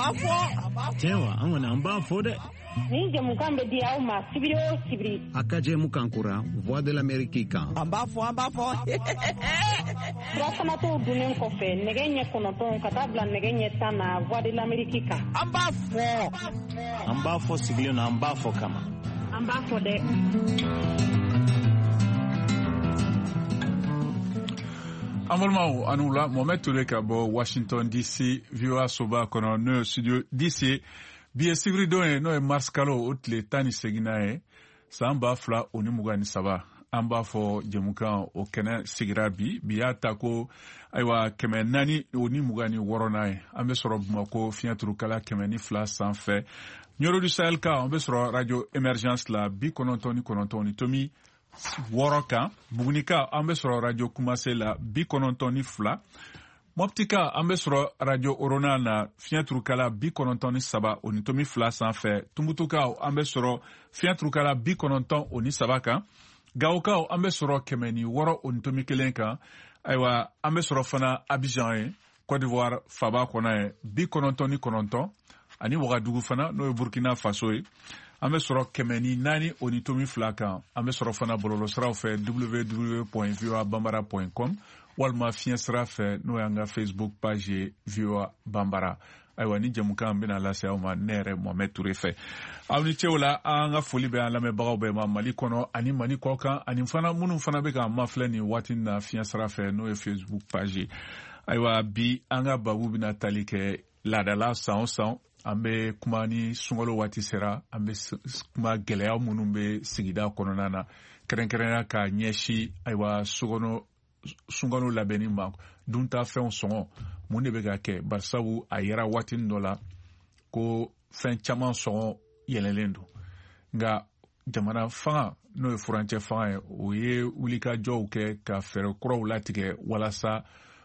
Tewa angwana amba fode. Ni jamukan be dia uma sibiri. Akaje mukankura Voix de l'Amérique kan. Amba fo. Rafana to dunen ko fe negenye kono to katabla negenye tana Voix de l'Amérique kan. Amba fo sigilio na amba fo kama. Amba fo de. Amalmao anula Mohamed Touré Kabo Washington DC VOA Soba kono no studio DC biye sibiri don no e marskalo otle tani seginae samba fla onimugani saba amba fo jemukan o kena sigirabi biya tako aywa kemenani onimugani woronae ambe soro bumako fiaturu kala kemeni fla sanfait nyoro du Sahel ka ambe soro radio emergence la bi konontoni tomi Woroka, Bugunika, ambesro radio Kumase la Bikonontoni Fla, Moptika, ambesro radio Orona na Fiatrukala Bikonontoni Saba, Onitomi Fla sans fait, Tumbutuka, ambesro Fiatrukala Bikononton Oni Sabaka, Gaoka, ambesro Kemeni, Woro Onitomi Kelenka, Aywa, ambesro Fana Abidjan, Côte d'Ivoire, Faba Konae, Bikonontoni Kononton, Ani Wagadugu Fana, no Burkina Faso. Ambe soro kemeni nani onitomi flaka ambe soro fana bololo sra fe www.voabambara.com walma fien sra fe no yanga Facebook page VOA Bambara aywa ni jamuka ambe na lase awma nere Mohamed Touré fe awni chewla anga foli be ala me bagaw be ma Mali kono ani mani koka ani fana munun fana be ka mafleni watin na fien sra fe no Facebook page aywa bi anga babu bina talike ladala san ambe kuma ni sungalo wati sera ambe kuma gɛlɛya minnu be sigida kɔnɔna na kɛrɛnkɛrɛnya ka ɲɛsi aywa sungalo labɛnni ma dunta fɛnw sɔngɔ mun de bɛ ka kɛ barisabu a yɛra waati dɔ la ko fɛn caman sɔngɔ yɛlɛlen don nka jamana fanga n'o ye furancɛ fanga ye o ye wulikajɔw kɛ ka fɛɛrɛ kuraw latigɛ walasa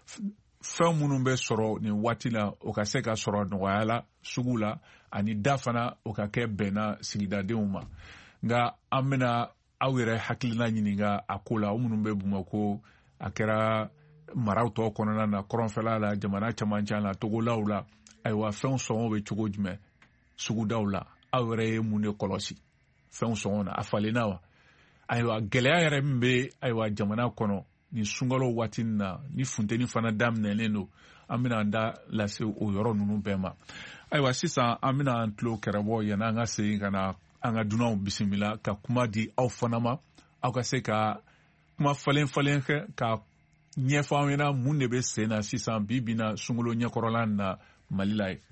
fɛn minnu bɛ sɔrɔ nin waati la o ka se ka sɔrɔ nɔgɔya la sugu la ani da fana o ka kɛ bɛnna sigidadenw ma nka an bɛna aw yɛrɛ hakilina ɲininka a ko la o minnu bɛ Bamako a kɛra maraw tɔw kɔnɔna na kɔrɔnfɛla la jamana camancɛ la togolaw la ayiwa fɛnw sɔngɔ bɛ cogo jumɛn sugudaw la aw yɛrɛ ye mun de kɔlɔsi fɛnw sɔngɔ na a falenna wa ayiwa gɛlɛya yɛrɛ min bɛ ayiwa jamana kɔnɔ ni sungalo waati na ni funteni fana daminɛlen don an bɛna an da lase o yɔrɔ ninnu bɛɛ ma ayiwa sisan an bɛna an tulo kɛrɛbɔ yanni an ka segin ka na an ka dunanw bisimila ka kuma di aw fana ma aw ka se ka kuma falen kɛ ka ɲɛfɔ an ɲɛna mun de bɛ sen na sisan bi na sungalo ɲɛkɔrɔla na Mali la ye.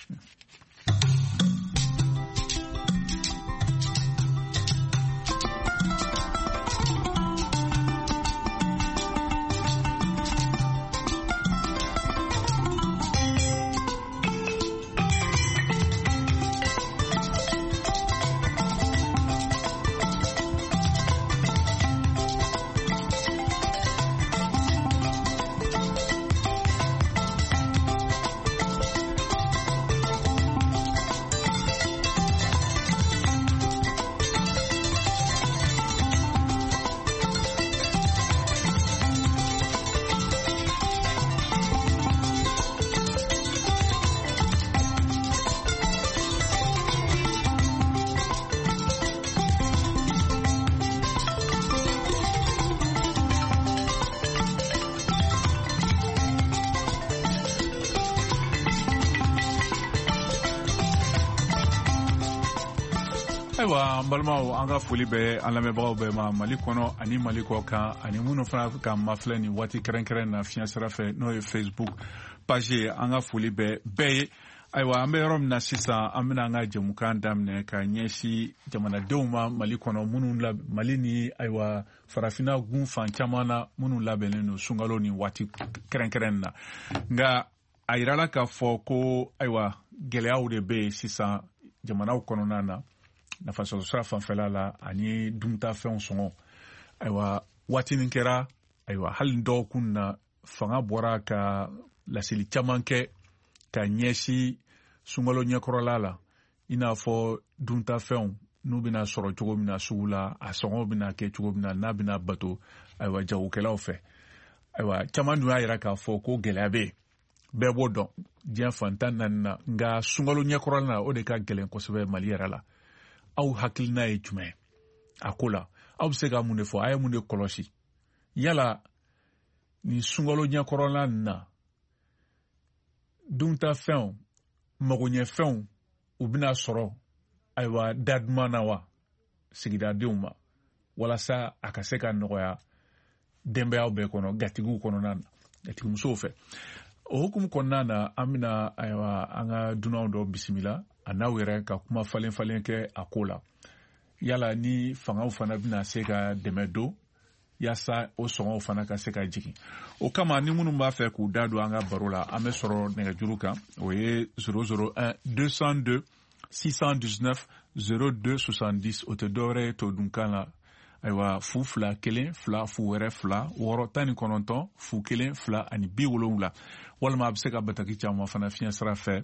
Ayiwa balimaw an ka foli bɛ an lamɛnbagaw bɛɛ ma Mali kɔnɔ ani Mali kɔ kan ani minnu fana ka mafilɛ ni waati kɛrɛnkɛrɛn na fiɲɛ sira fɛ n'o ye Facebook page ye an ka foli bɛ bɛɛ ye ayiwa an bɛ yɔrɔ min na sisan an bɛna an ka jɛmukan daminɛ ka ɲɛsin jamanadenw ma Mali kɔnɔ minnu Mali ni ayiwa farafinna gun fan caman na minnu labɛnnen don sunkalo ni waati kɛrɛnkɛrɛn na nka a yirala k'a fɔ ko ayiwa gɛlɛyaw de bɛ yen sisan jamanaw kɔnɔna na nafasɔrɔ sira fanfɛla la ani dunta fɛnw sɔngɔ ayiwa waatinin kɛra ayiwa hali dɔgɔkun na fanga bɔra ka laseli caman kɛ ka ɲɛsin sunkalo ɲɛkɔrɔla la i n'a fɔ dunta fɛnw n'u bɛna sɔrɔ cogo min na sugu la a sɔngɔ bɛna kɛ cogo min na n'a bɛna bato ayiwa jagokɛlaw fɛ ayiwa caman dun y'a yira k'a fɔ ko gɛlɛya bɛ yen bɛɛ b'o dɔn diɲɛ fantan naani na nka sunkalo ɲɛkɔrɔla na o de ka gɛlɛn kosɛbɛ Mali yɛrɛ la aw hakilina ye jumɛn a ko la aw bɛ se ka mun de fɔ a ye mun de kɔlɔsi yala ni sunkalo ɲɛkɔrɔla na duntafɛnw magoɲɛfɛnw u bɛna sɔrɔ ayiwa da duman na wa sigidadenw ma walasa a ka se ka nɔgɔya denbayaw bɛɛ kɔnɔ gatigiw kɔnɔna na gatigimusow fɛ o hukumu kɔnɔna na an bɛna ayiwa an ka dunanw dɔ bisimila a n'aw yɛrɛ ka kuma falen kɛ a ko la yala ni fangaw fana bɛna se ka dɛmɛ don yaasa o sɔngɔw fana ka se ka jigin o kama ni minnu b'a fɛ k'u da don an ka baro la an bɛ sɔrɔ nɛgɛjuru kan o ye 001 202 619 0270 o tɛ dɔwɛrɛ ye to dunkan la ayiwa fu 2 1 2 fu wɛrɛ 2 6 19 fu 1 2 ani 70 walima a bɛ se ka bataki caman fana fiɲɛ sira fɛ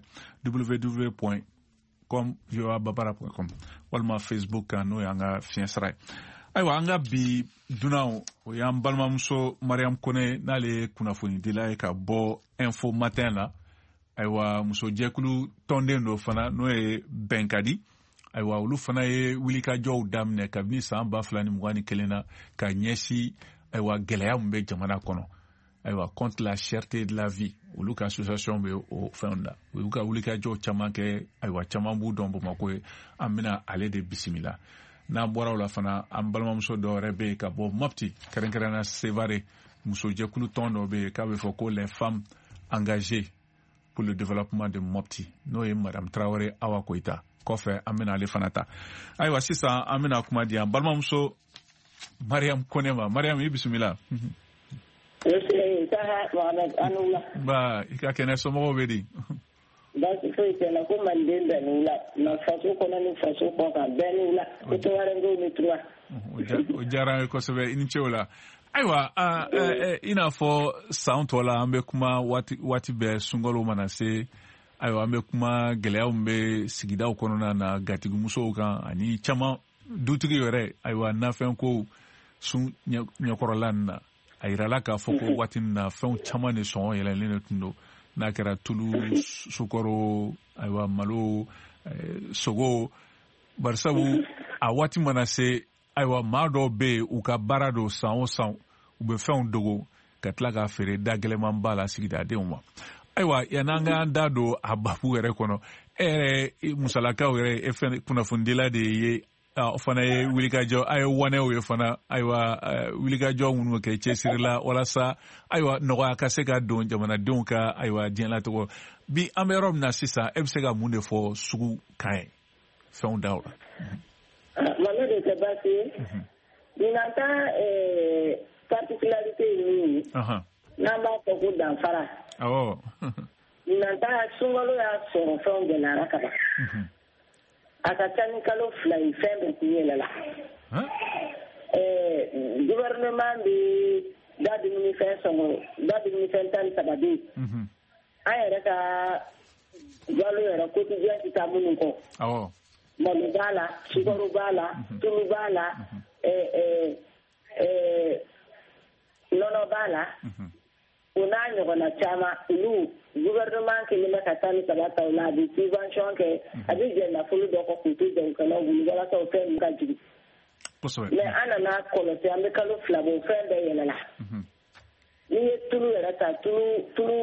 www.com walima Facebook kan n'o y'an ka fiɲɛ sira ye ayiwa an ka bi dunaw o y'an balimamuso Mariam Kone n'ale ye kunnafoni dila ye ka bɔ Info Matin la ayiwa muso jɛkulu tɔnden dɔ fana n'o ye Bɛnkadi ayiwa olu fana ye wulikajɔw daminɛ kabini san 2021 na ka ɲɛsi ayiwa gɛlɛya min bɛ jamana kɔnɔ ayiwa contre la cherté de la vie olu ka association bɛ o fɛnw da olu ka wulikajɔw caman kɛ ayiwa caman b'u dɔn Bamakɔ ye an bɛna ale de bisimila n'an bɔra o la fana an balimamuso dɔ wɛrɛ bɛ yen ka bɔ Mopti kɛrɛnkɛrɛnnenya Sevare muso jɛkulu tɔn dɔ bɛ yen k'a bɛ fɔ ko les femmes engagées pour le développement de Mopti n'o ye Madame Traoré Awa Koita kɔfɛ an bɛna ale fana ta ayiwa sisan an bɛna kuma di an balimamuso Mariam Kone ma Mariam i bisimila ba i ka kɛnɛ somɔgɔw bɛ di basi foyi tɛ na ko maliden bɛɛ n'u la na faso kɔnɔ ni faso kɔ kan bɛɛ n'u la ko to wɛrɛ n'u ni tura o diyara n ye kosɛbɛ i ni ce o la ayiwa i n'a fɔ san tɔ la an bɛ kuma waati bɛɛ sunkalo mana se ayiwa an bɛ kuma gɛlɛyaw min bɛ sigidaw kɔnɔna na gatigimusow kan ani caman dutigi yɛrɛ ayiwa nafɛnko sun ɲɛkɔrɔla nin na a yirala k'a fɔ ko waati nin na fɛnw caman de sɔngɔ yɛlɛlen de tun don n'a kɛra tulu sukaro ayiwa malo sogo barisabu a waati mana se ayiwa maa dɔw bɛ yen u ka baara don san o san u bɛ fɛnw dogo ka tila k'a feere da gɛlɛman ba la sigidadenw ma ayiwa yan'an k'an da don a babu yɛrɛ kɔnɔ e yɛrɛ musalakaw yɛrɛ e fɛn kunnafonidila de ye o fana ye wulikajɔ a ye wanew ye fana ayiwa wulikajɔ minnu kɛ cɛsiri la walasa ayiwa nɔgɔya ka se ka don jamanadenw ka ayiwa diɲɛlatigɛ bi an bɛ yɔrɔ min na sisan e bɛ se ka mun de fɔ sugu kan ye fɛnw daw la. Mamɛ de tɛ baasi ye nin ta particularité ye min ye n'an b'a fɔ ko danfara nin ta sunkalo y'a sɔrɔ fɛnw gɛlɛyara ka ban. A ka ca ni kalo 2 ye fɛn bɛɛ kun yɛlɛla gouvernement bɛ da dumunifɛn sɔngɔ da dumunifɛn 13 bɛ yen an yɛrɛ ka balo yɛrɛ quotidien tɛ taa minnu kɔ malo b'a la sukaro b'a la tulu b'a la nɔnɔ b'a la o n'a ɲɔgɔnna caman olu gouvernement kelen bɛ ka taa ni saba ta o la a bɛ subvention kɛ a bɛ jɛ nafolo dɔ kɔ k'u to jagokɛlaw bolo walasa o fɛn ninnu ka jigin mais an nana kɔlɔsi an bɛ kalo 2 bɔ o fɛn bɛɛ yɛlɛla n'i ye tulu yɛrɛ ta tulu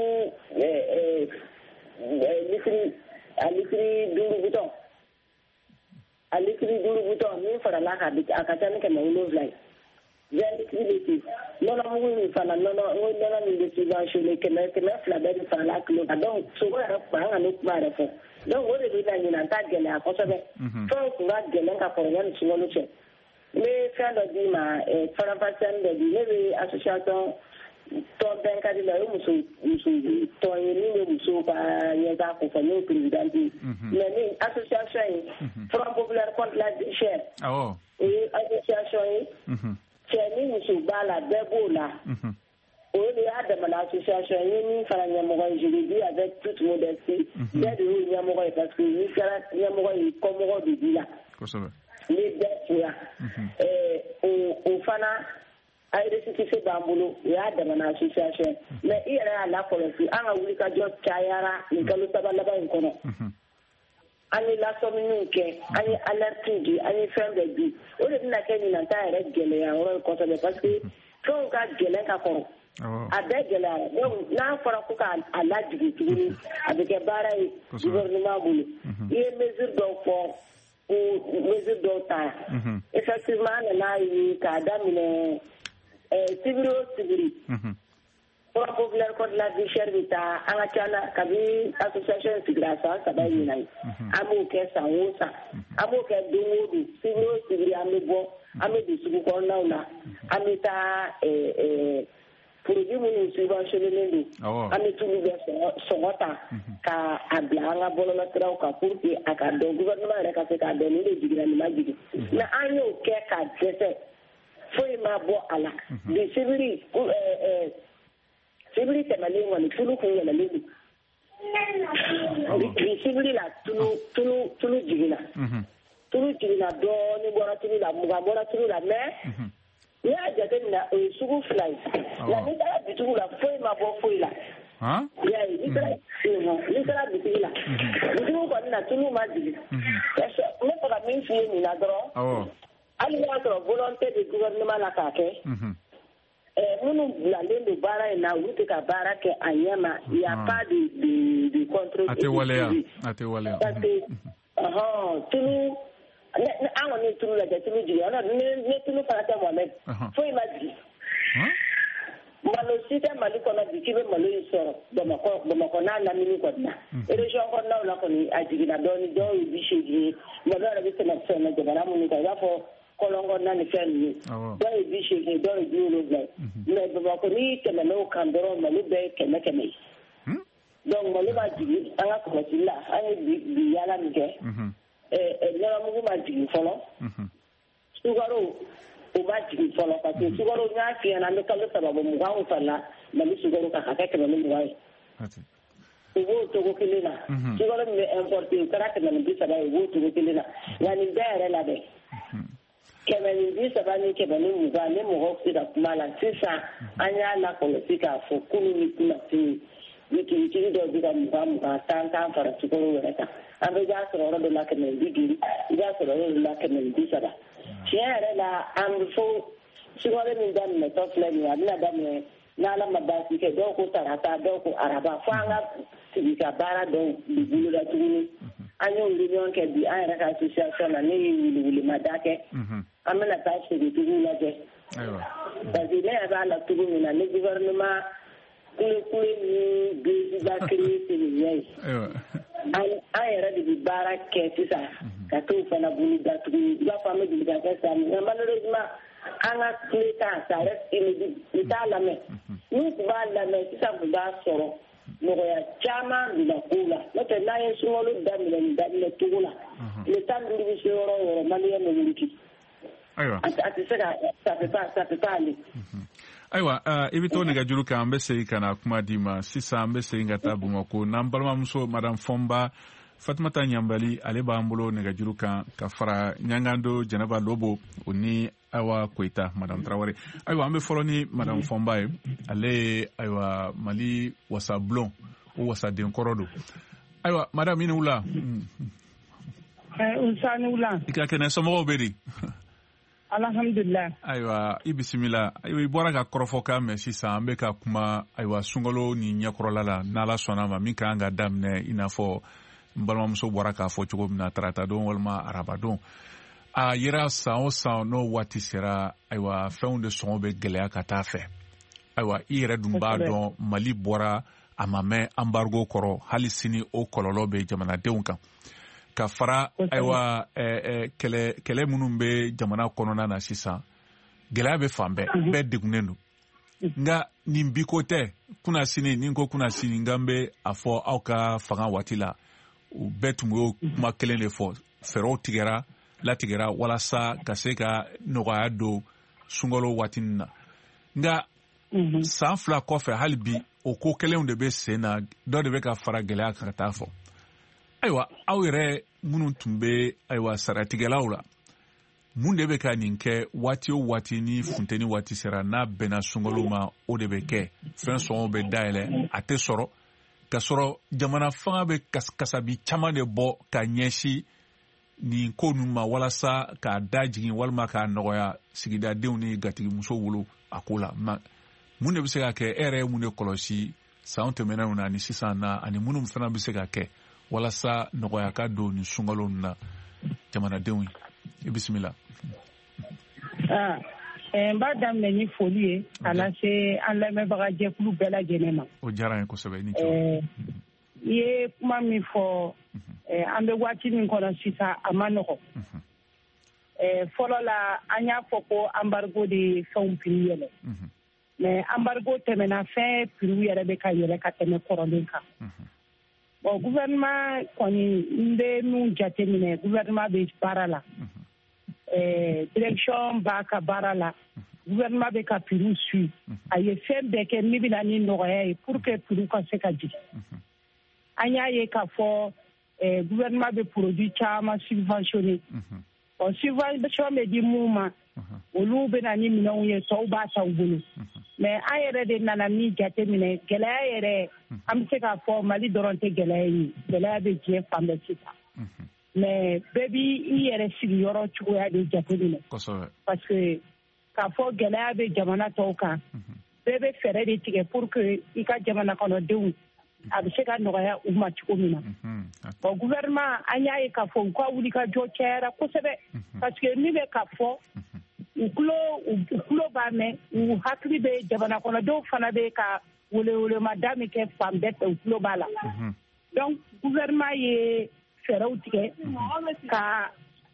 litiri 5 butɔn a litiri 5 butɔn min farala a ka ca ni 700 ye 20 litiri bɛ ten nɔnɔmugu min fana nɔnɔ min bɛ subventionné 200 bɛɛ bɛ farala kilo kan donc sogo yɛrɛ an ka ne kuma yɛrɛ fɔ donc o de bɛ na ɲinan ta gɛlɛya kosɛbɛ fɛnw tun ka gɛlɛn ka kɔrɔ yanni sunkalo cɛ n bɛ fɛn dɔ d'i ma faranfasiyɛnni dɔ di ne bɛ association tɔn Bɛnkadi la o ye muso tɔn ye min bɛ musow ka ɲɛtaa ko fɔ n'o ye présidente ye mais ni association ye Front Populaire contre la vie chère o ye association ye cɛ ni muso b'a la bɛɛ b'o la o de y'a damana association ye min fana ɲɛmɔgɔ ye je le dis avec toute modestie bɛɛ de y'o ɲɛmɔgɔ ye parce que n'i kɛra ɲɛmɔgɔ ye kɔmɔgɔ de b'i la ni bɛɛ foya o fana ay rectifier bambulu ya da mana association mais ira la policy an ga wuli ka jo tayara ni kalu sabala ba inkono ani la sominu ke ani alerte di ani fembe di o de na ke ni na ta ere gele ya o ko so parce que quand ka gele ka ko a bɛɛ gɛlɛyara donc n'a fɔra ko ka a lajigi tuguni a bɛ kɛ baara ye gouvernement bolo i ye mesure dɔw fɔ ko mesure dɔw ta effectivement an nan'a ye k'a daminɛ sibiri o sibiri Front populaire contre la vie chère bɛ taa an ka ca la kabi association sigira san 3 ɲinan ye an b'o kɛ san o san an b'o kɛ don o don sibiri o sibiri an bɛ bɔ an bɛ don sugu kɔnɔnaw na an bɛ taa produit minnu subventionné don an bɛ tulu bɛɛ sɔngɔ ta ka a bila an ka bɔlɔlɔsiraw kan pour que a ka dɔn gouvernement yɛrɛ ka se k'a dɔn nin de jiginna nin ma jigin mais an y'o kɛ k'a dɛsɛ foyi ma bɔ a la bi sibiri tɛmɛlen kɔni tulu kun yɛlɛlen don bi sibiri la tulu jiginna tulu jiginna dɔɔni bɔra tulu la mugan bɔra tulu la mais n'i y'a jateminɛ o ye sugu fila ye nka n'i taara bitigiw la foyi ma bɔ foyi la i y'a ye n'i taara bitigi la bitigiw kɔni na tulu ma jigin ne fɛ ka min f'i ye nin na dɔrɔn hali n'a sɔrɔ volonté de gouvernement la k'a kɛ minnu bilalen don baara in na olu tɛ ka baara kɛ a ɲɛ ma il y a pas de contrôle a tɛ waleya parce que tulu an kɔni ye tulu lajɛ tulu jigin ne tulu fana tɛ Mohamed foyi ma jigin malo si tɛ Mali kɔnɔ bi k'i bɛ malo in sɔrɔ Bamakɔ n'a lamini kɔni na région kɔnɔnaw la kɔni a jiginna dɔɔni dɔw ye 80 ye malo yɛrɛ bɛ sɛnɛ jamana minnu kan i b'a fɔ kɔlɔn kɔnɔna ni fɛn ninnu dɔw ye 80 dɔw ye 70 mais Bamakɔ n'i tɛmɛn'o kan dɔrɔn malo bɛɛ ye 100 ye donc malo ma jigin an ka kɔlɔsili la an ye bi yaala min kɛ ɲagamugu ma jigin fɔlɔ sukaro o ma jigin fɔlɔ parce que sukaro n y'a f'i ɲɛna an bɛ kalo 3 bɔ 20 farala Mali sukaro kan ka kɛ 120 ye u b'o togo kelen na sukaro min bɛ importé o kɛra 130 ye u b'o togo kelen na nka nin bɛɛ yɛrɛ la dɛ 130 ni 120 ni mɔgɔw se ka kuma la sisan an y'a lakɔlɔsi k'a fɔ kunun ni kunnafoni mitigitigi dɔw bɛ ka 20 tan fara sukaro yɛrɛ kan an bɛ jaa sɔrɔ yɔrɔ dɔ la 150 i b'a sɔrɔ yɔrɔ dɔ la 130 tiɲɛ yɛrɛ la an bɛ fɔ sukaro min daminɛtɔ filɛ nin ye a bɛna daminɛ n'Ala ma baasi kɛ dɔw ko tarata dɔw ko araba fo an ka sigi ka baara dɔw bolo la tuguni an y'o réunion kɛ bi an yɛrɛ ka association na ne ye wuli-wulimada kɛ an bɛna taa segitigiw lajɛ parce que ne yɛrɛ b'a la cogo min na ni gouvernement kule ni Béziba créé c'est le ɲɛ ye an yɛrɛ de bɛ baara kɛ sisan ka t'o fana bolo da tuguni i b'a fɔ an bɛ jeli ka kɛ sa mais malheureusement an ka tile ta ça reste inédit u t'a lamɛn n'u tun b'a lamɛn sisan tun b'a sɔrɔ nɔgɔya caman bila kow la n'o tɛ n'an ye sunkalo daminɛ cogo la tile 15 bɛ se yɔrɔ o yɔrɔ maliyɛn bɛ wuli a tɛ se ka ça peut pas aller. Ayiwa i bɛ to nɛgɛjuru kan an bɛ segin ka na kuma di ma sisan an bɛ segin ka taa Bamakɔ n'an balimamuso madame Fɔnba Fatumata Ɲanbali ale b'an bolo nɛgɛjuru kan ka fara Ɲangando Jɛnɛba Lobo o ni Awa Koyita madame Tarawele. Ayiwa an bɛ fɔlɔ ni madame Fɔnba ye ale ye ayiwa Mali wasabulon o wasaden kɔrɔ don. Ayiwa madame i ni wula. Nsa ni wula. I ka kɛnɛ somɔgɔw bɛ di. Alhamdulillah. Ayiwa i bisimila ayiwa i bɔra ka kɔrɔfɔkan mɛn sisan an bɛ ka kuma ayiwa sunkalo ni ɲɛkɔrɔla la n'Ala sɔnna ma min kan ka daminɛ i n'a fɔ n balimamuso bɔra k'a fɔ cogo min na tarata don walima araba don a yera san o san n'o waati sera ayiwa fɛnw de sɔngɔ bɛ gɛlɛya ka taa fɛ ayiwa i yɛrɛ dun b'a dɔn Mali bɔra a ma mɛn embargo kɔrɔ hali sini o kɔlɔlɔ bɛ jamanadenw kan ka fara ayiwa kɛlɛ minnu bɛ jamana kɔnɔna na sisan gɛlɛya bɛ fan bɛɛ bɛɛ degunnen don nka nin bi ko tɛ kunna sini ni ko kunna sini n kan bɛ a fɔ aw ka fanga waati la u bɛɛ tun y'o kuma kelen de fɔ fɛɛrɛw latigɛra walasa ka se ka nɔgɔya don sunkalo waati nin na nka san 2 kɔfɛ hali bi o ko kelenw de bɛ sen na dɔ de bɛ ka fara gɛlɛya kan ka taa fɔ. Ayiwa aw yɛrɛ minnu tun bɛ ayiwa saratigɛlaw la mun de bɛ ka nin kɛ waati o waati ni funteni waati sera n'a bɛnna sunkalo ma o de bɛ kɛ fɛn sɔngɔ bɛ dayɛlɛ a tɛ sɔrɔ ka sɔrɔ jamana fanga bɛ kasabi caman de bɔ ka ɲɛsin nin ko ninnu ma walasa k'a da jigin walima k'a nɔgɔya sigidadenw ni gatigimuso wolo a ko la mun de bɛ se ka kɛ e yɛrɛ ye mun de kɔlɔsi san tɛmɛnenw na ani sisan na ani minnu fana bɛ se ka kɛ walasa nɔgɔya ka don nin sunkalo na jamanadenw ye i bisimila. N b'a daminɛ ni foli ye ka lase an lamɛnbaga jɛkulu bɛɛ lajɛlen ma. O diyara n ye kosɛbɛ i ni ce. I ye kuma min fɔ an bɛ waati min kɔnɔ sisan a ma nɔgɔ. Fɔlɔ la an y'a fɔ ko embargo de ye fɛnw prix yɛlɛ. Mais embargo tɛmɛna fɛn prix yɛrɛ bɛ ka yɛlɛ ka tɛmɛ kɔrɔlen kan. Bon gouvernement kɔni n bɛ min jateminɛ gouvernement bɛ baara la. Direction b'a ka baara la gouvernement bɛ ka prix suivre a ye fɛn bɛɛ kɛ min bɛna ni nɔgɔya ye pour que prix ka se ka jigin. An y'a ye k'a fɔ gouvernement bɛ produit caman subventionné. Subvention bɛ di mun ma olu bɛna ni minɛnw ye tɔw b'a ta u bolo. Mais an yɛrɛ de nana min jateminɛ gɛlɛya yɛrɛ an bɛ se k'a fɔ Mali dɔrɔn tɛ gɛlɛya ye gɛlɛya bɛ diɲɛ fan bɛɛ sisan. Mais bɛɛ b'i yɛrɛ sigiyɔrɔ cogoya de jateminɛ. Parce que k'a fɔ gɛlɛya bɛ jamana tɔw kan bɛɛ bɛ fɛɛrɛ de tigɛ pour que i ka jamana kɔnɔdenw a bɛ se ka nɔgɔya u ma cogo min na. Bon gouvernement an y'a ye k'a fɔ u ka wulikajɔ cayara kosɛbɛ parce que min bɛ ka fɔ u tulo b'a mɛn u hakili bɛ jamana kɔnɔdenw fana bɛ ka welewelemada min kɛ fan bɛɛ fɛ u tulo b'a la. Donc gouvernement ye fɛɛrɛw tigɛ ka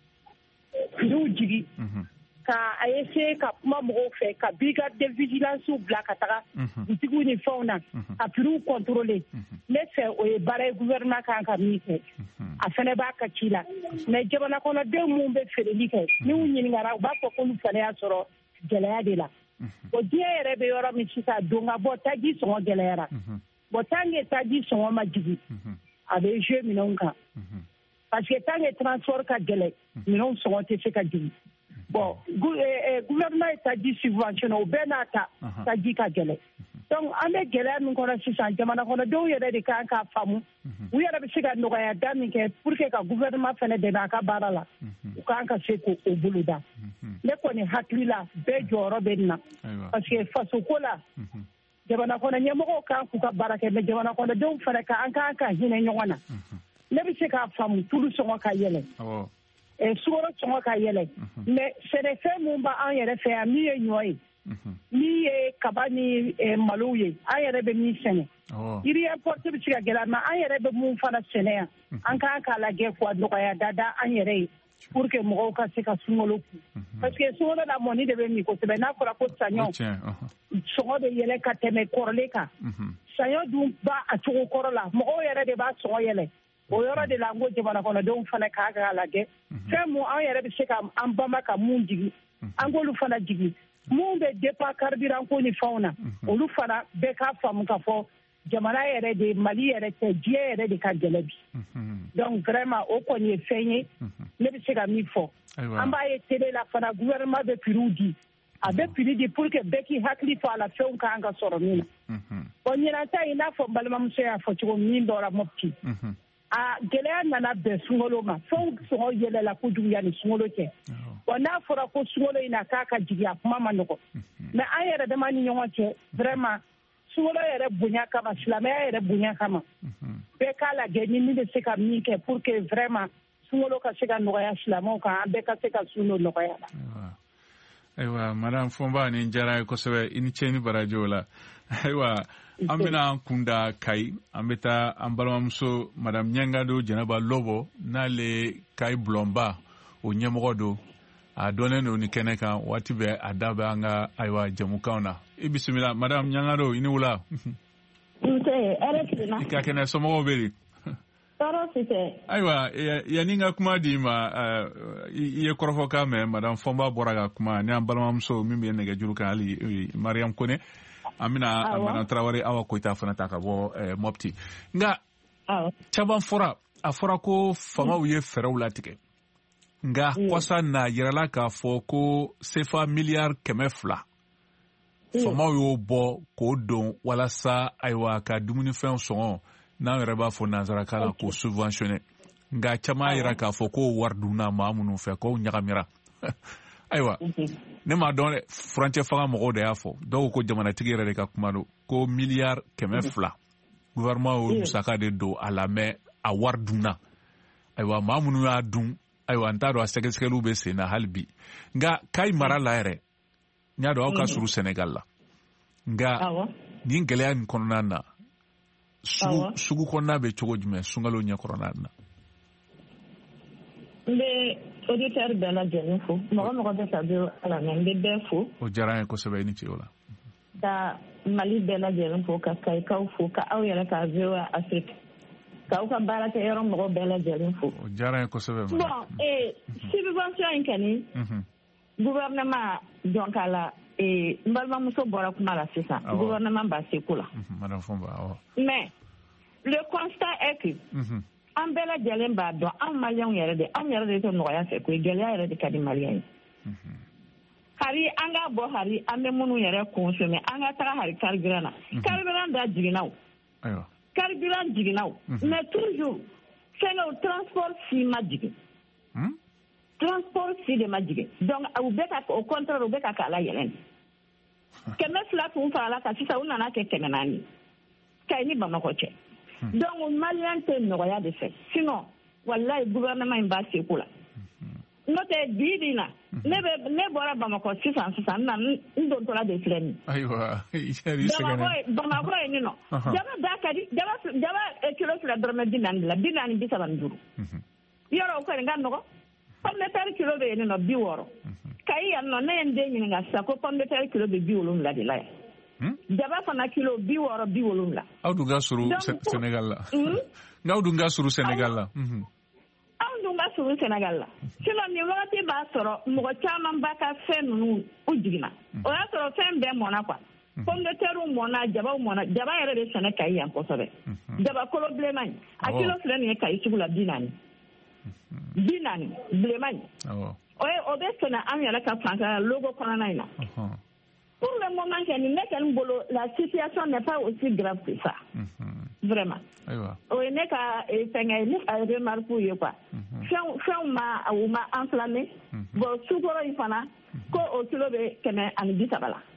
prix jigi ka a essayer ka kuma mɔgɔw fɛ ka brigade de vigilance bila ka taga butigiw ni fɛnw na ka prix contrôler ne fɛ o ye baara ye gouvernement kan ka min kɛ a fɛnɛ b'a ka ci la mais jamana kɔnɔdenw mun bɛ feereli kɛ ni u ɲininkara u b'a fɔ k'olu fana y'a sɔrɔ gɛlɛya de la o diɲɛ yɛrɛ bɛ yɔrɔ min sisan don ka bɔ taji sɔngɔ gɛlɛyara bon tant que taji sɔngɔ ma jigin a bɛ jouer minɛnw kan parce que tant que transport ka gɛlɛn minɛnw sɔngɔ tɛ se ka jigin bon gouvernement ye taji subventionné o bɛɛ n'a ta taji ka gɛlɛn donc an bɛ gɛlɛya min kɔnɔ sisan jamana kɔnɔdenw yɛrɛ de kan k'a faamu u yɛrɛ bɛ se ka nɔgɔya da min kɛ pour que ka gouvernement fana dɛmɛ a ka baara la u kan ka se k'o bolo da ne kɔni hakili la bɛɛ jɔyɔrɔ bɛ nin na parce que fasoko la jamana kɔnɔ ɲɛmɔgɔw kan k'u ka baara kɛ mais jamana kɔnɔdenw fana an kan ka hinɛ ɲɔgɔn na ne bɛ se k'a faamu tulu sɔngɔ ka yɛlɛ sukaro sɔngɔ ka yɛlɛ mais sɛnɛfɛn mun b'an yɛrɛ fɛ yan min ye ɲɔ ye min ye kaba ni malow ye an yɛrɛ bɛ min sɛnɛ yiri importe bɛ se ka gɛlɛya mais an yɛrɛ bɛ mun fana sɛnɛ yan an kan k'a lajɛ k'a nɔgɔya da an yɛrɛ ye pour que mɔgɔw ka se ka sunkalo kun parce que sunkalo la mɔni de bɛ min kosɛbɛ n'a fɔra ko saɲɔ sɔngɔ bɛ yɛlɛ ka tɛmɛ kɔrɔlen kan saɲɔ dun b'a a cogo kɔrɔ la mɔgɔw yɛrɛ de b'a sɔngɔ yɛlɛ o yɔrɔ de la n ko jamana kɔnɔdenw fana k'a lajɛ fɛn mun an yɛrɛ bɛ se ka an banba ka mun jigi an k'olu fana jigi mun bɛ dépend carburant ko ni fɛnw na olu fana bɛɛ k'a faamu ka fɔ jamana yɛrɛ de Mali yɛrɛ tɛ diɲɛ yɛrɛ de ka gɛlɛ bi donc vraiment o kɔni ye fɛn ye ne bɛ se ka min fɔ an b'a ye télé la fana gouvernement bɛ prix di a bɛ prix di pour que bɛɛ k'i hakili to a la fɛnw kan ka sɔrɔ min na bon ɲinan ta in n'a fɔ n balimamuso y'a fɔ cogo min bɔra Mopti a gɛlɛya nana bɛn sunkalo ma fɛnw sɔngɔ yɛlɛla kojugu yanni sunkalo cɛ bon n'a fɔra ko sunkalo in na k'a ka jigin a kuma ma nɔgɔ mais an yɛrɛ dama ni ɲɔgɔn cɛ vraiment sunkalo yɛrɛ bonya kama silamɛya yɛrɛ bonya kama bɛɛ k'a lajɛ ni min bɛ se ka min kɛ pour que vraiment sunkalo ka se ka nɔgɔya silamɛw kan an bɛɛ ka se ka sun n'o nɔgɔya la. Ayiwa madame Fɔnba nin diyara ye kosɛbɛ i ni ce ni baraji o la ayiwa an bɛna an kunda Kayi an bɛ taa an balimamuso madame Ɲɛngado Jɛnɛba Lɔbɔ n'ale Kayi Bulɔnba o ɲɛmɔgɔ don a dɔnnen don ni kɛnɛ kan waati bɛɛ a da bɛ an ka ayiwa jamukanw na i bisimila madame Ɲɛngado i ni wula. I ka kɛnɛ somɔgɔw bɛ di. Ayiwa yanni n ka kuma di ma i ye kɔrɔfɔkan mɛn madame Fɔnba bɔra ka kuma ni an balimamuso min bɛ nɛgɛjuru kan hali Mariam Kone an bɛna Madame Tarawele Awa Koyita fana ta ka bɔ Mopti nka caman fɔra a fɔra ko fangaw ye fɛɛrɛw latigɛ nga kwasa na yirala k'a fɔ ko sefa miliyari 200 famaw y'o bɔ k'o don walasa ayiwa ka dumunifɛn sɔngɔ n'an yɛrɛ b'a fɔ nanzaraka la k'o subventionné nga caman yira k'a fɔ k'o wari dunna maa minnu fɛ k'o ɲagamira ayiwa ne m'a dɔn dɛ furancɛ fanga mɔgɔw de y'a fɔ dɔw ko jamanatigi yɛrɛ de ka kuma don ko miliyari 200 gouvernement y'o musaka de don a la mais a wari dunna ayiwa maa minnu y'a dun ayiwa n t'a dɔn a sɛgɛsɛgɛliw bɛ sen na hali bi nka kayi mara la yɛrɛ n y'a dɔn aw ka surun Senegal la nka nin gɛlɛya nin kɔnɔna na sugu kɔnɔna bɛ cogo jumɛn sunkalo ɲɛ kɔnɔna na. n bɛ auditeur bɛɛ lajɛlen fo mɔgɔ mɔgɔ bɛ ka bɛ ala mɛ n bɛ bɛɛ fo. o diyara n ye kosɛbɛ i ni ce o la. ka Mali bɛɛ lajɛlen fo ka kayikaw fo ka aw yɛrɛ ka VOA Afrique k'aw ka baarakɛ yɔrɔ mɔgɔ bɛɛ lajɛlen fo. o diyara n ye kosɛbɛ. bon subvention in kɔni gouvernement jɔn k'a la n balimamuso bɔra kuma la sisan gouvernement b'a seko la. madame Fomba awɔ. mais le constat est que an bɛɛ lajɛlen b'a dɔn anw maliyɛnw yɛrɛ de anw yɛrɛ de tɛ nɔgɔya fɛ koyi gɛlɛya yɛrɛ de ka di maliyɛn ye. hari an k'a bɔ hari an bɛ minnu yɛrɛ consommer an ka taga hari carburant na carburant da jiginna o. ayiwa. carburant jiginna o mais toujours fɛnkɛw transport si ma jigin. transport si de ma jigin donc u bɛ ka au contraire u bɛ ka k'a la yɛlɛn. 200 tun farala kan sisan u nana kɛ 400 Kayi ni Bamakɔ cɛ. donc maliyɛn tɛ nɔgɔya de fɛ sinon walayi gouvernement in b'a seko la. n'o tɛ bi bi in na ne bɔra Bamakɔ sisan n dontɔla de filɛ nin. ayiwa Bamakɔ ye nin nɔ. jaba da ka di jaba kilo fila dɔrɔmɛ 40 la 40 35 yɔrɔ o kɔni ka nɔgɔ. pomme de terre kilo bɛ yen nɔ 60. Kayi yan nɔ ne ye n den ɲininka sisan ko pomme de terre kilo bɛ 70 de la yan. jaba fana kilo 60 70. aw dun ka surun Senegal la. n'aw dun ka surun Senegal la. anw dun ka surun Senegal la. sinon nin wagati b'a sɔrɔ mɔgɔ caman b'a ka fɛn ninnu u jiginna. o y'a sɔrɔ fɛn bɛɛ mɔnna quoi. pomme de terre mɔnna jabaw mɔnna jaba yɛrɛ de sɛnɛ Kayi yan kosɛbɛ. jaba kolo bilenman in a kilo filɛ nin ye Kayi sugu la 40. 40 bilenman in. o bɛ sɛnɛ an yɛrɛ ka fanfɛla logo kɔnɔna in na. pour le moment kɔni ne kɔni bolo la situation n'est pas aussi grave que ça. vraiment. o ye ne ka fɛngɛ ne ka remarque ye quoi. fɛnw u ma enflammé. bon sukoro in fana ko o kilo bɛ 130 la.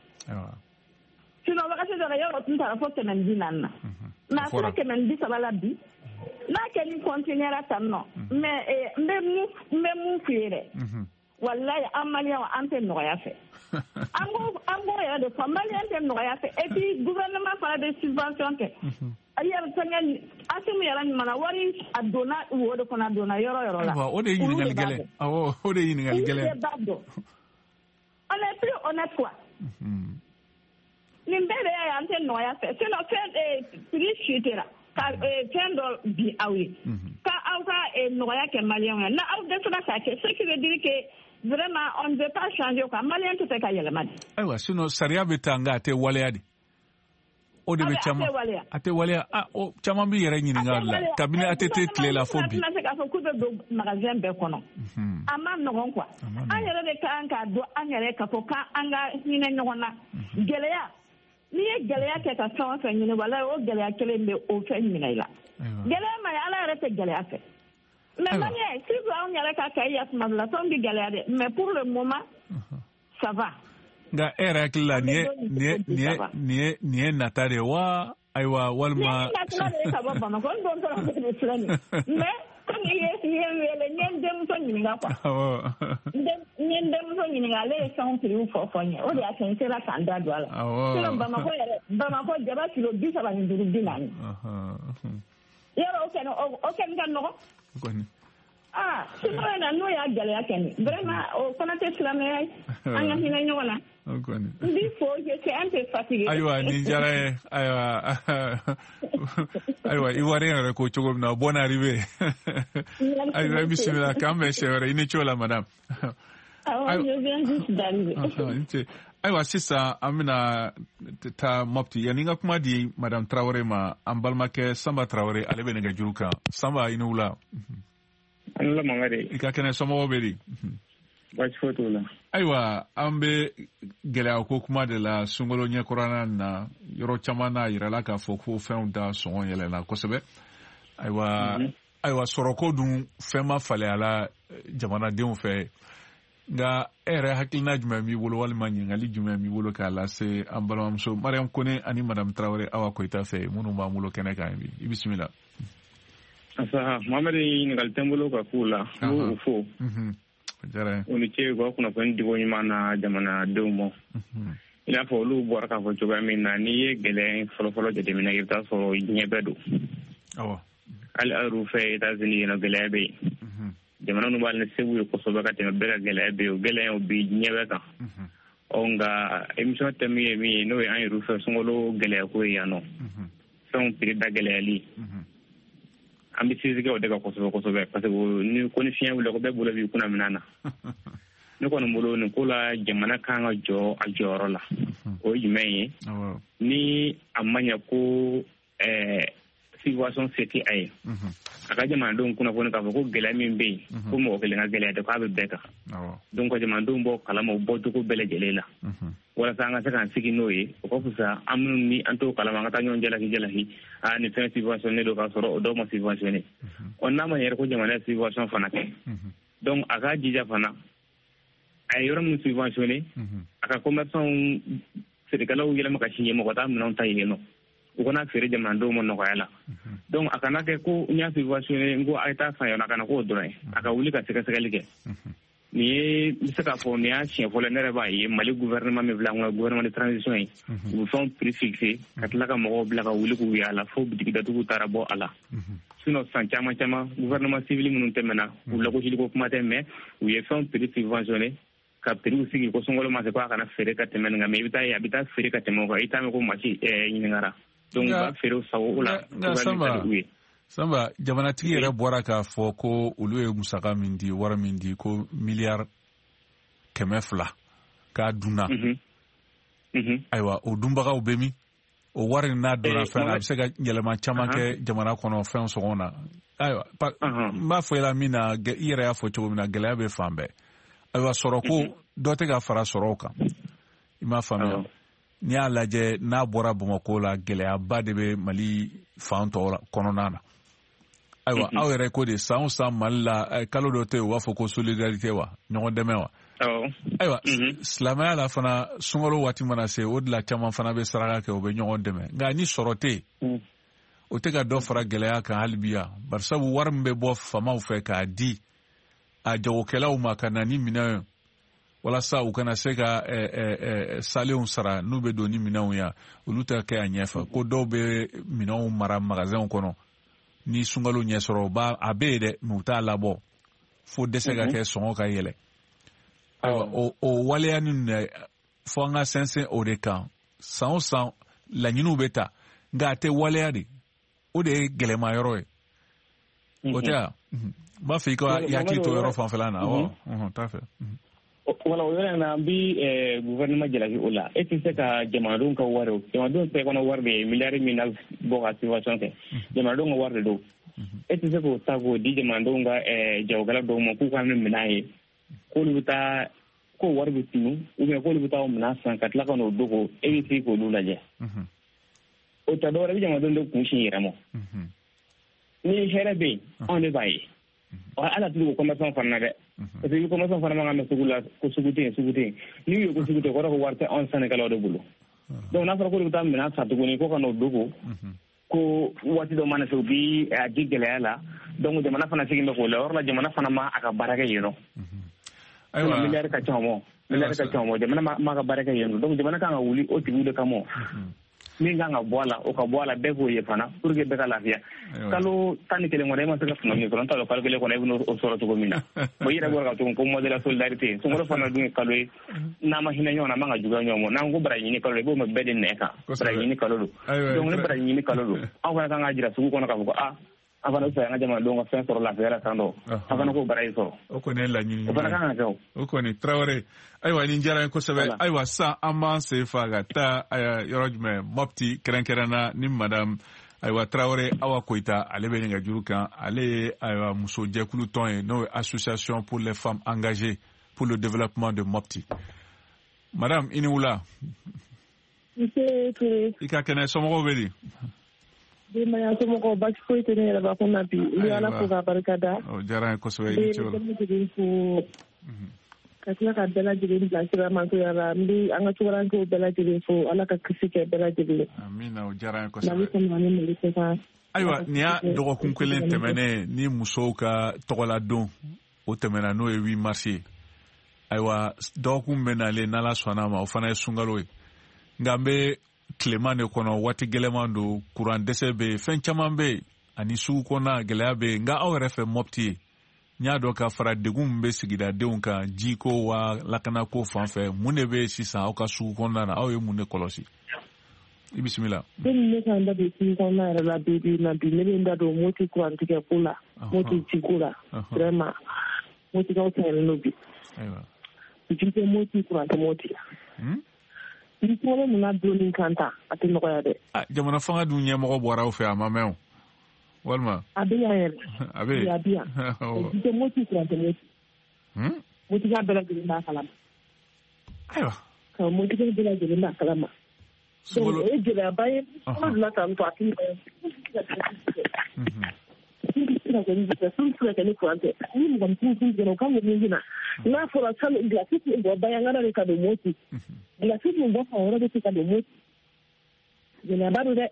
sinon wagati dɔ la yɔrɔ tun taara fo 140 na. mais a sera 130 la bi. n'a kɛni continuera tan nɔ. mais n bɛ mun f'i ye dɛ. walayi an maliyɛnw an tɛ nɔgɔya fɛ. an b'o yɛrɛ de fɔ maliyɛn tɛ nɔgɔya fɛ et puis gouvernement fana bɛ subvention kɛ. Asimu yɛrɛ ɲuman na wari a donna wo de kɔnɔ a donna yɔrɔ la. o de ye ɲininkali gɛlɛn. awɔ o de ye ɲininkali gɛlɛn. olu de b'a dɔn. on est plus honnête quoi. nin bɛɛ de y'a ye an tɛ nɔgɔya fɛ sinon fɛn prix chutera ka fɛn dɔ bi aw ye. ka aw ka nɔgɔya kɛ maliyɛnw ye na aw dɛsɛra k'a kɛ ce qui veut dire que vraiment on ne veut pas changer quoi maliyɛn tɛ fɛ ka yɛlɛma de. ayiwa sinon sariya bɛ taa nka a tɛ waleya de. o de bɛ caman a tɛ waleya o caman bɛ yɛrɛ ɲininka la kabini a tɛ tile la fo bi. a tɛna se k'a fɔ k'u bɛ don magasin bɛɛ kɔnɔ. a ma nɔgɔn quoi an yɛrɛ de kan k'a dɔn an yɛrɛ ka fɔ k'an ka hinɛ ɲɔgɔn na gɛlɛya n'i ye gɛlɛya kɛ ka fɛn o fɛn ɲini walayi o gɛlɛya kelen bɛ o fɛn minɛ i la. gɛlɛya ma ye ala yɛrɛ tɛ gɛlɛya fɛ. mais maliyɛn si anw yɛrɛ ka Kayi ya tuma dɔ la fɛnw bɛ gɛlɛya dɛ mais pour le moment ça va. nka e yɛrɛ hakili la nin ye nata de wa ayiwa walima. nin ye nata de ye ka bɔ Bamakɔ n don tɔra de filɛ nin mais comme i ye n wele n ye n denmuso ɲininka quoi. n ye n denmuso ɲininka ale ye fɛnw prix fɔ n ye o de y'a kɛ n sera k'an da don a la. sinon Bamakɔ jaba kilo 35 40. yɔrɔ o kɛni ka nɔgɔ. sinon na n'o y'a gɛlɛya kɛni vraiment o fana tɛ silamɛya ye an ka hinɛ ɲɔgɔn na. n b'i fo je suis un peu fatigué. ayiwa nin diyara ye ayiwa ivoirien yɛrɛ ko cogo min na bonne arrivée. ayiwa bisimila k'an bɛn siɲɛ wɛrɛ i ni ce la madame. je viens juste d'arriver. ayiwa sisan an bɛna taa Mopti yanni n ka kuma di madame Traoré ma an balimakɛ Sanba Traoré ale bɛ nɛgɛjuru kan Sanba i ni wula. an la mangare I ka kɛnɛ somɔgɔw bɛ di baasi foyi t'o la ayiwa an bɛ gɛlɛya ko kuma de la sunkalo ɲɛkɔrɔna na yɔrɔ caman n'a yirala k'a fɔ ko fɛnw da sɔngɔ yɛlɛla kosɛbɛ ayiwa sɔrɔko dun fɛn ma falen a la jamanadenw fɛ nka e yɛrɛ hakilina jumɛn b'i bolo walima ɲininkali jumɛn b'i bolo k'a lase an balimamuso Mariam Kone ani Madame Traoré Awa Koyita fɛ minnu b'an bolo kɛnɛ kan bi i bisimila. asa Mohamed ɲininkali tɛ n bolo ka k'u la n fo o ni ce k'aw kunnafoni digo ɲuman na jamanadenw ma i n'a fɔ olu bɔra k'a fɔ cogoya min na n'i ye gɛlɛya fɔlɔfɔlɔ jateminɛ i bɛ taa sɔrɔ diɲɛ bɛɛ don hali aw fɛ États-Unis yen nɔ gɛlɛya bɛ yen jamana ninnu b'ale segu ye kosɛbɛ ka tɛmɛ bɛɛ ka gɛlɛya bɛ yen o gɛlɛya bi diɲɛ bɛɛ kan nka émission thème ye min ye n'o ye an yɛrɛ fɛ sunkalo gɛlɛya ko ye yan nɔ fɛnw prix da gɛlɛyali an bɛ sinsin o de kan kosɛbɛ parce que ni ko ni fiɲɛ wulila ko bɛɛ bolo b'i kunna minɛn na ne kɔni bolo nin ko la jamana kan ka jɔ a jɔyɔrɔ la o ye jumɛn ye ni a ma ɲɛ ko situation se tɛ a ye a ka jamanadenw kunnafoni k'a fɔ ko gɛlɛya min bɛ yen ko mɔgɔ kelen ka gɛlɛya tɛ k'a bɛ bɛɛ kan donc ka jamanadenw bɔ kalama o bɔcogo bɛɛ lajɛlen la walasa an ka se k'an sigi n'o ye o ka fisa an minnu ni an t'o kalama an ka taa ɲɔgɔn jalaki ni fɛn subventionné don k'a sɔrɔ o dɔw ma subventionné n'a ma yɛrɛ ko jamana ye subvention fana kɛ donc a k'a jija fana a ye yɔrɔ min subventionné a ka commerçants feerekɛlaw yɛlɛma ka si ɲɛmɔgɔ t'a minɛnw ta yen nɔ u kana feere jamanadenw ma nɔgɔya la donc a kana kɛ ko n y'a subventionné n ko a ye taa san yɔrɔ a kana k'o dɔrɔn ye a ka wuli ka sɛgɛsɛgɛli kɛ nin ye n bɛ se k'a fɔ nin y'a siɲɛ fɔlɔ ne yɛrɛ b'a ye Mali gouvernement min bila an kɔnɔ gouvernement de transition ye u bɛ fɛnw prix fixé ka tila ka mɔgɔw bila ka wuli k'u yaala fo bitigi datugu taara bɔ a la sinon san caman gouvernement civil minnu tɛmɛna u lagosili ko kuma tɛ mais u ye fɛnw prix subventionné ka prix sigi ko sunkalo ma se ko a kana feere ka tɛmɛ nin kan mais i bɛ taa ye a bɛ taa feere ka tɛmɛ o kan i t'a mɛn ko masi ɲininkara donc ba feere sago o la Samba jamanatigi yɛrɛ bɔra k'a fɔ ko olu ye musaka min di wari min di ko miliyari 200 k'a dunna ayiwa o dunbagaw bɛ min o wari n'a donna fɛn na a bɛ se ka yɛlɛma caman kɛ jamana kɔnɔ fɛn sɔngɔ na ayiwa n b'a fɔ i la min na i yɛrɛ y'a fɔ cogo min na gɛlɛya bɛ fan bɛɛ ayiwa sɔrɔko dɔ tɛ ka fara sɔrɔw kan i m'a faamuya n'i y'a lajɛ n'a bɔra Bamakɔ la gɛlɛyaba de bɛ Mali fan tɔw kɔnɔna na ayiwa aw yɛrɛ ko de san o san Mali la kalo dɔ tɛ yen u b'a fɔ ko solidarité wa ɲɔgɔn dɛmɛ wa ayiwa silamɛya la fana sunkalo waati mana se o de la caman fana bɛ saraka kɛ o bɛ ɲɔgɔn dɛmɛ nka ni sɔrɔ tɛ yen o tɛ ka dɔ fara gɛlɛya kan hali bi yan barisabu wari min bɛ bɔ famaw fɛ k'a di a jagokɛlaw ma ka na ni minɛn walasa u kana se ka salenw sara n'u bɛ don ni minɛnw ya olu tɛ kɛ a ɲɛfɛ ko dɔw bɛ minɛnw mara magasinw kɔnɔ ni sunkalo ɲɛ sɔrɔ a bɛ yen dɛ mais u t'a labɔ fo dɛsɛ ka kɛ sɔngɔ ka yɛlɛ ayiwa o waleya ninnu fo an ka sɛnsɛn o de kan san o san laɲiniw bɛ ta nka a tɛ waleya de o de ye gɛlɛma yɔrɔ ye o tɛ yan n b'a fɛ i ka hakili to yɔrɔ fanfɛla na awɔ t'a fɛ wala o yɔrɔ in na an bi gouvernement jalaki o la e tɛ se ka jamanadenw ka wari jamanadenw tɛ kɔnɔ wari de ye miliyari min na bɔ ka subvention kɛ jamanadenw ka wari de don e tɛ se k'o ta k'o di jamanadenw ka jagokɛla dɔw ma k'u ka minɛn ye k'olu bɛ taa k'o wari bɛ tunu ou bien k'olu bɛ taa o minɛn san ka tila ka n'o dogo e bɛ se k'olu lajɛ o tɛ dɔwɛrɛ i bɛ jamanadenw de kun sin yɛrɛ ma ni hɛrɛ bɛ yen anw de b'a ye ala tɛ ko commerçant fana na dɛ parce que i commerçant fana man kan bɛ sugu la ko sugu tɛ yen n'i ye ko sugu tɛ kɔrɔ ko wari tɛ anw sannikɛlaw de bolo donc n'a fɔra ko de bɛ taa minɛn san tuguni ko ka n'o dogo ko waati dɔ mana se u bi a di gɛlɛya la donc jamana fana segin bɛ k'o la yɔrɔ la jamana fana ma a ka baara kɛ yen nɔ ayiwa miliyari ka ca o ma jamana ma ka baara kɛ yen nɔ donc jamana kan ka wuli o tigiw de kama min kan ka bɔ a la o ka bɔ a la bɛɛ k'o ye fana pour que bɛɛ ka lafiya kalo 11 kɔnɔ e ma se ka fanga min sɔrɔ n t'a dɔn kalo 1 kɔnɔ e bɛna o sɔrɔ cogo min na bon i yɛrɛ bɔra ka tugun ko mot de la solidarité sunkalo fana dun ye kalo ye n'an ma hinɛ ɲɔgɔn na an man ka juguya ɲɔgɔn ma n'an ko bara ɲini kalo i b'o mɛn bɛɛ de nɛ kan bara ɲini kalo don donc ni bara ɲini kalo don anw fana kan ka jira sugu kɔnɔ k'a fɔ ko an fana bɛ fɛ an ka jamanadenw ka fɛn sɔrɔ lafiya la san dɔ an fana k'o bara in sɔrɔ o kɔni ye laɲini o fana kan ka kɛ o kɔni Traoré ayiwa nin diyara n ye kosɛbɛ ayiwa sisan an b'an sen fa ka taa yɔrɔ jumɛn Mopti kɛrɛnkɛrɛnna ni Madame Ayiwa Traoré Awa Koita ale be nga juru kan ale ayiwa muso jɛkulu tɔn ye n'o association pour les femmes engagées pour le développement de Mopti. Madame Iniwula. I ka kɛnɛ somɔgɔw bɛ di? Denbaya somɔgɔw basi foyi tɛ ne yɛrɛ ba kunna bi. N bɛ Ala fo k'a barikada. Diyara n ye kosɛbɛ i ni ce o la. Ka tila ka bɛɛ lajɛlen bilasira mantoya la. N bɛ an ka cɛkɔrɔbaw bɛɛ lajɛlen fo Ala ka kisi kɛ bɛɛ lajɛlen. Amina o diyara n ye kosɛbɛ. Ayiwa nin y'a dɔgɔkun kelen tɛmɛnen ni musow ka tɔgɔladon o tɛmɛna n'o ye 8 mars ye. Ayiwa dɔgɔkun bɛ nalen n'Ala sɔnna ma o fana ye sunkalo ye. Nka n bɛ tilema de kɔnɔ waati gɛlɛman don kuran dɛsɛ bɛ yen fɛn caman bɛ yen ani sugu kɔnɔna gɛlɛya bɛ yen nka aw yɛrɛ fɛ Mopti ye n y'a dɔn ka fara degun min bɛ sigidadenw kan jiko wa lakanako fan fɛ mun de bɛ yen sisan aw ka sugu kɔnɔna na aw ye mun de kɔlɔsi i bisimila. Den ne kan da don sugu kɔnɔna yɛrɛ la bi na bi ne bɛ n da don Mopti kurantigɛ ko la Mopti jiko la vraiment Moptikaw sɛgɛnnen don bi. Ayiwa. Bi tɛ Mopti kurantɛ Mopti. Ni kɔrɔ nana doni kan ta a tɛ nɔgɔya dɛ. Jamana fanga dun ɲɛmɔgɔ bɔra aw fɛ a ma mɛn o walima. A bɛ yan yɛrɛ. A bɛ yen. A bɛ yan. Bi tɛ Mopti kurantɛ Mopti. Moptika bɛɛ lajɛlen b'a kalama. Ayiwa. Ka Moptika bɛɛ lajɛlen b'a kalama. Donc o ye gɛlɛyaba ye. Fanga donna tan tɔ a tɛ nɔgɔya. Sun sira kɛ ni kurantɛ ni mɔgɔ min tun jɛra o kan k'o min na n'a fɔra sanu gilasi tun bɔ Bayangana de ka don Mopti gilasi tun bɔ fan wɛrɛ de ka don Mopti gɛlɛyaba don dɛ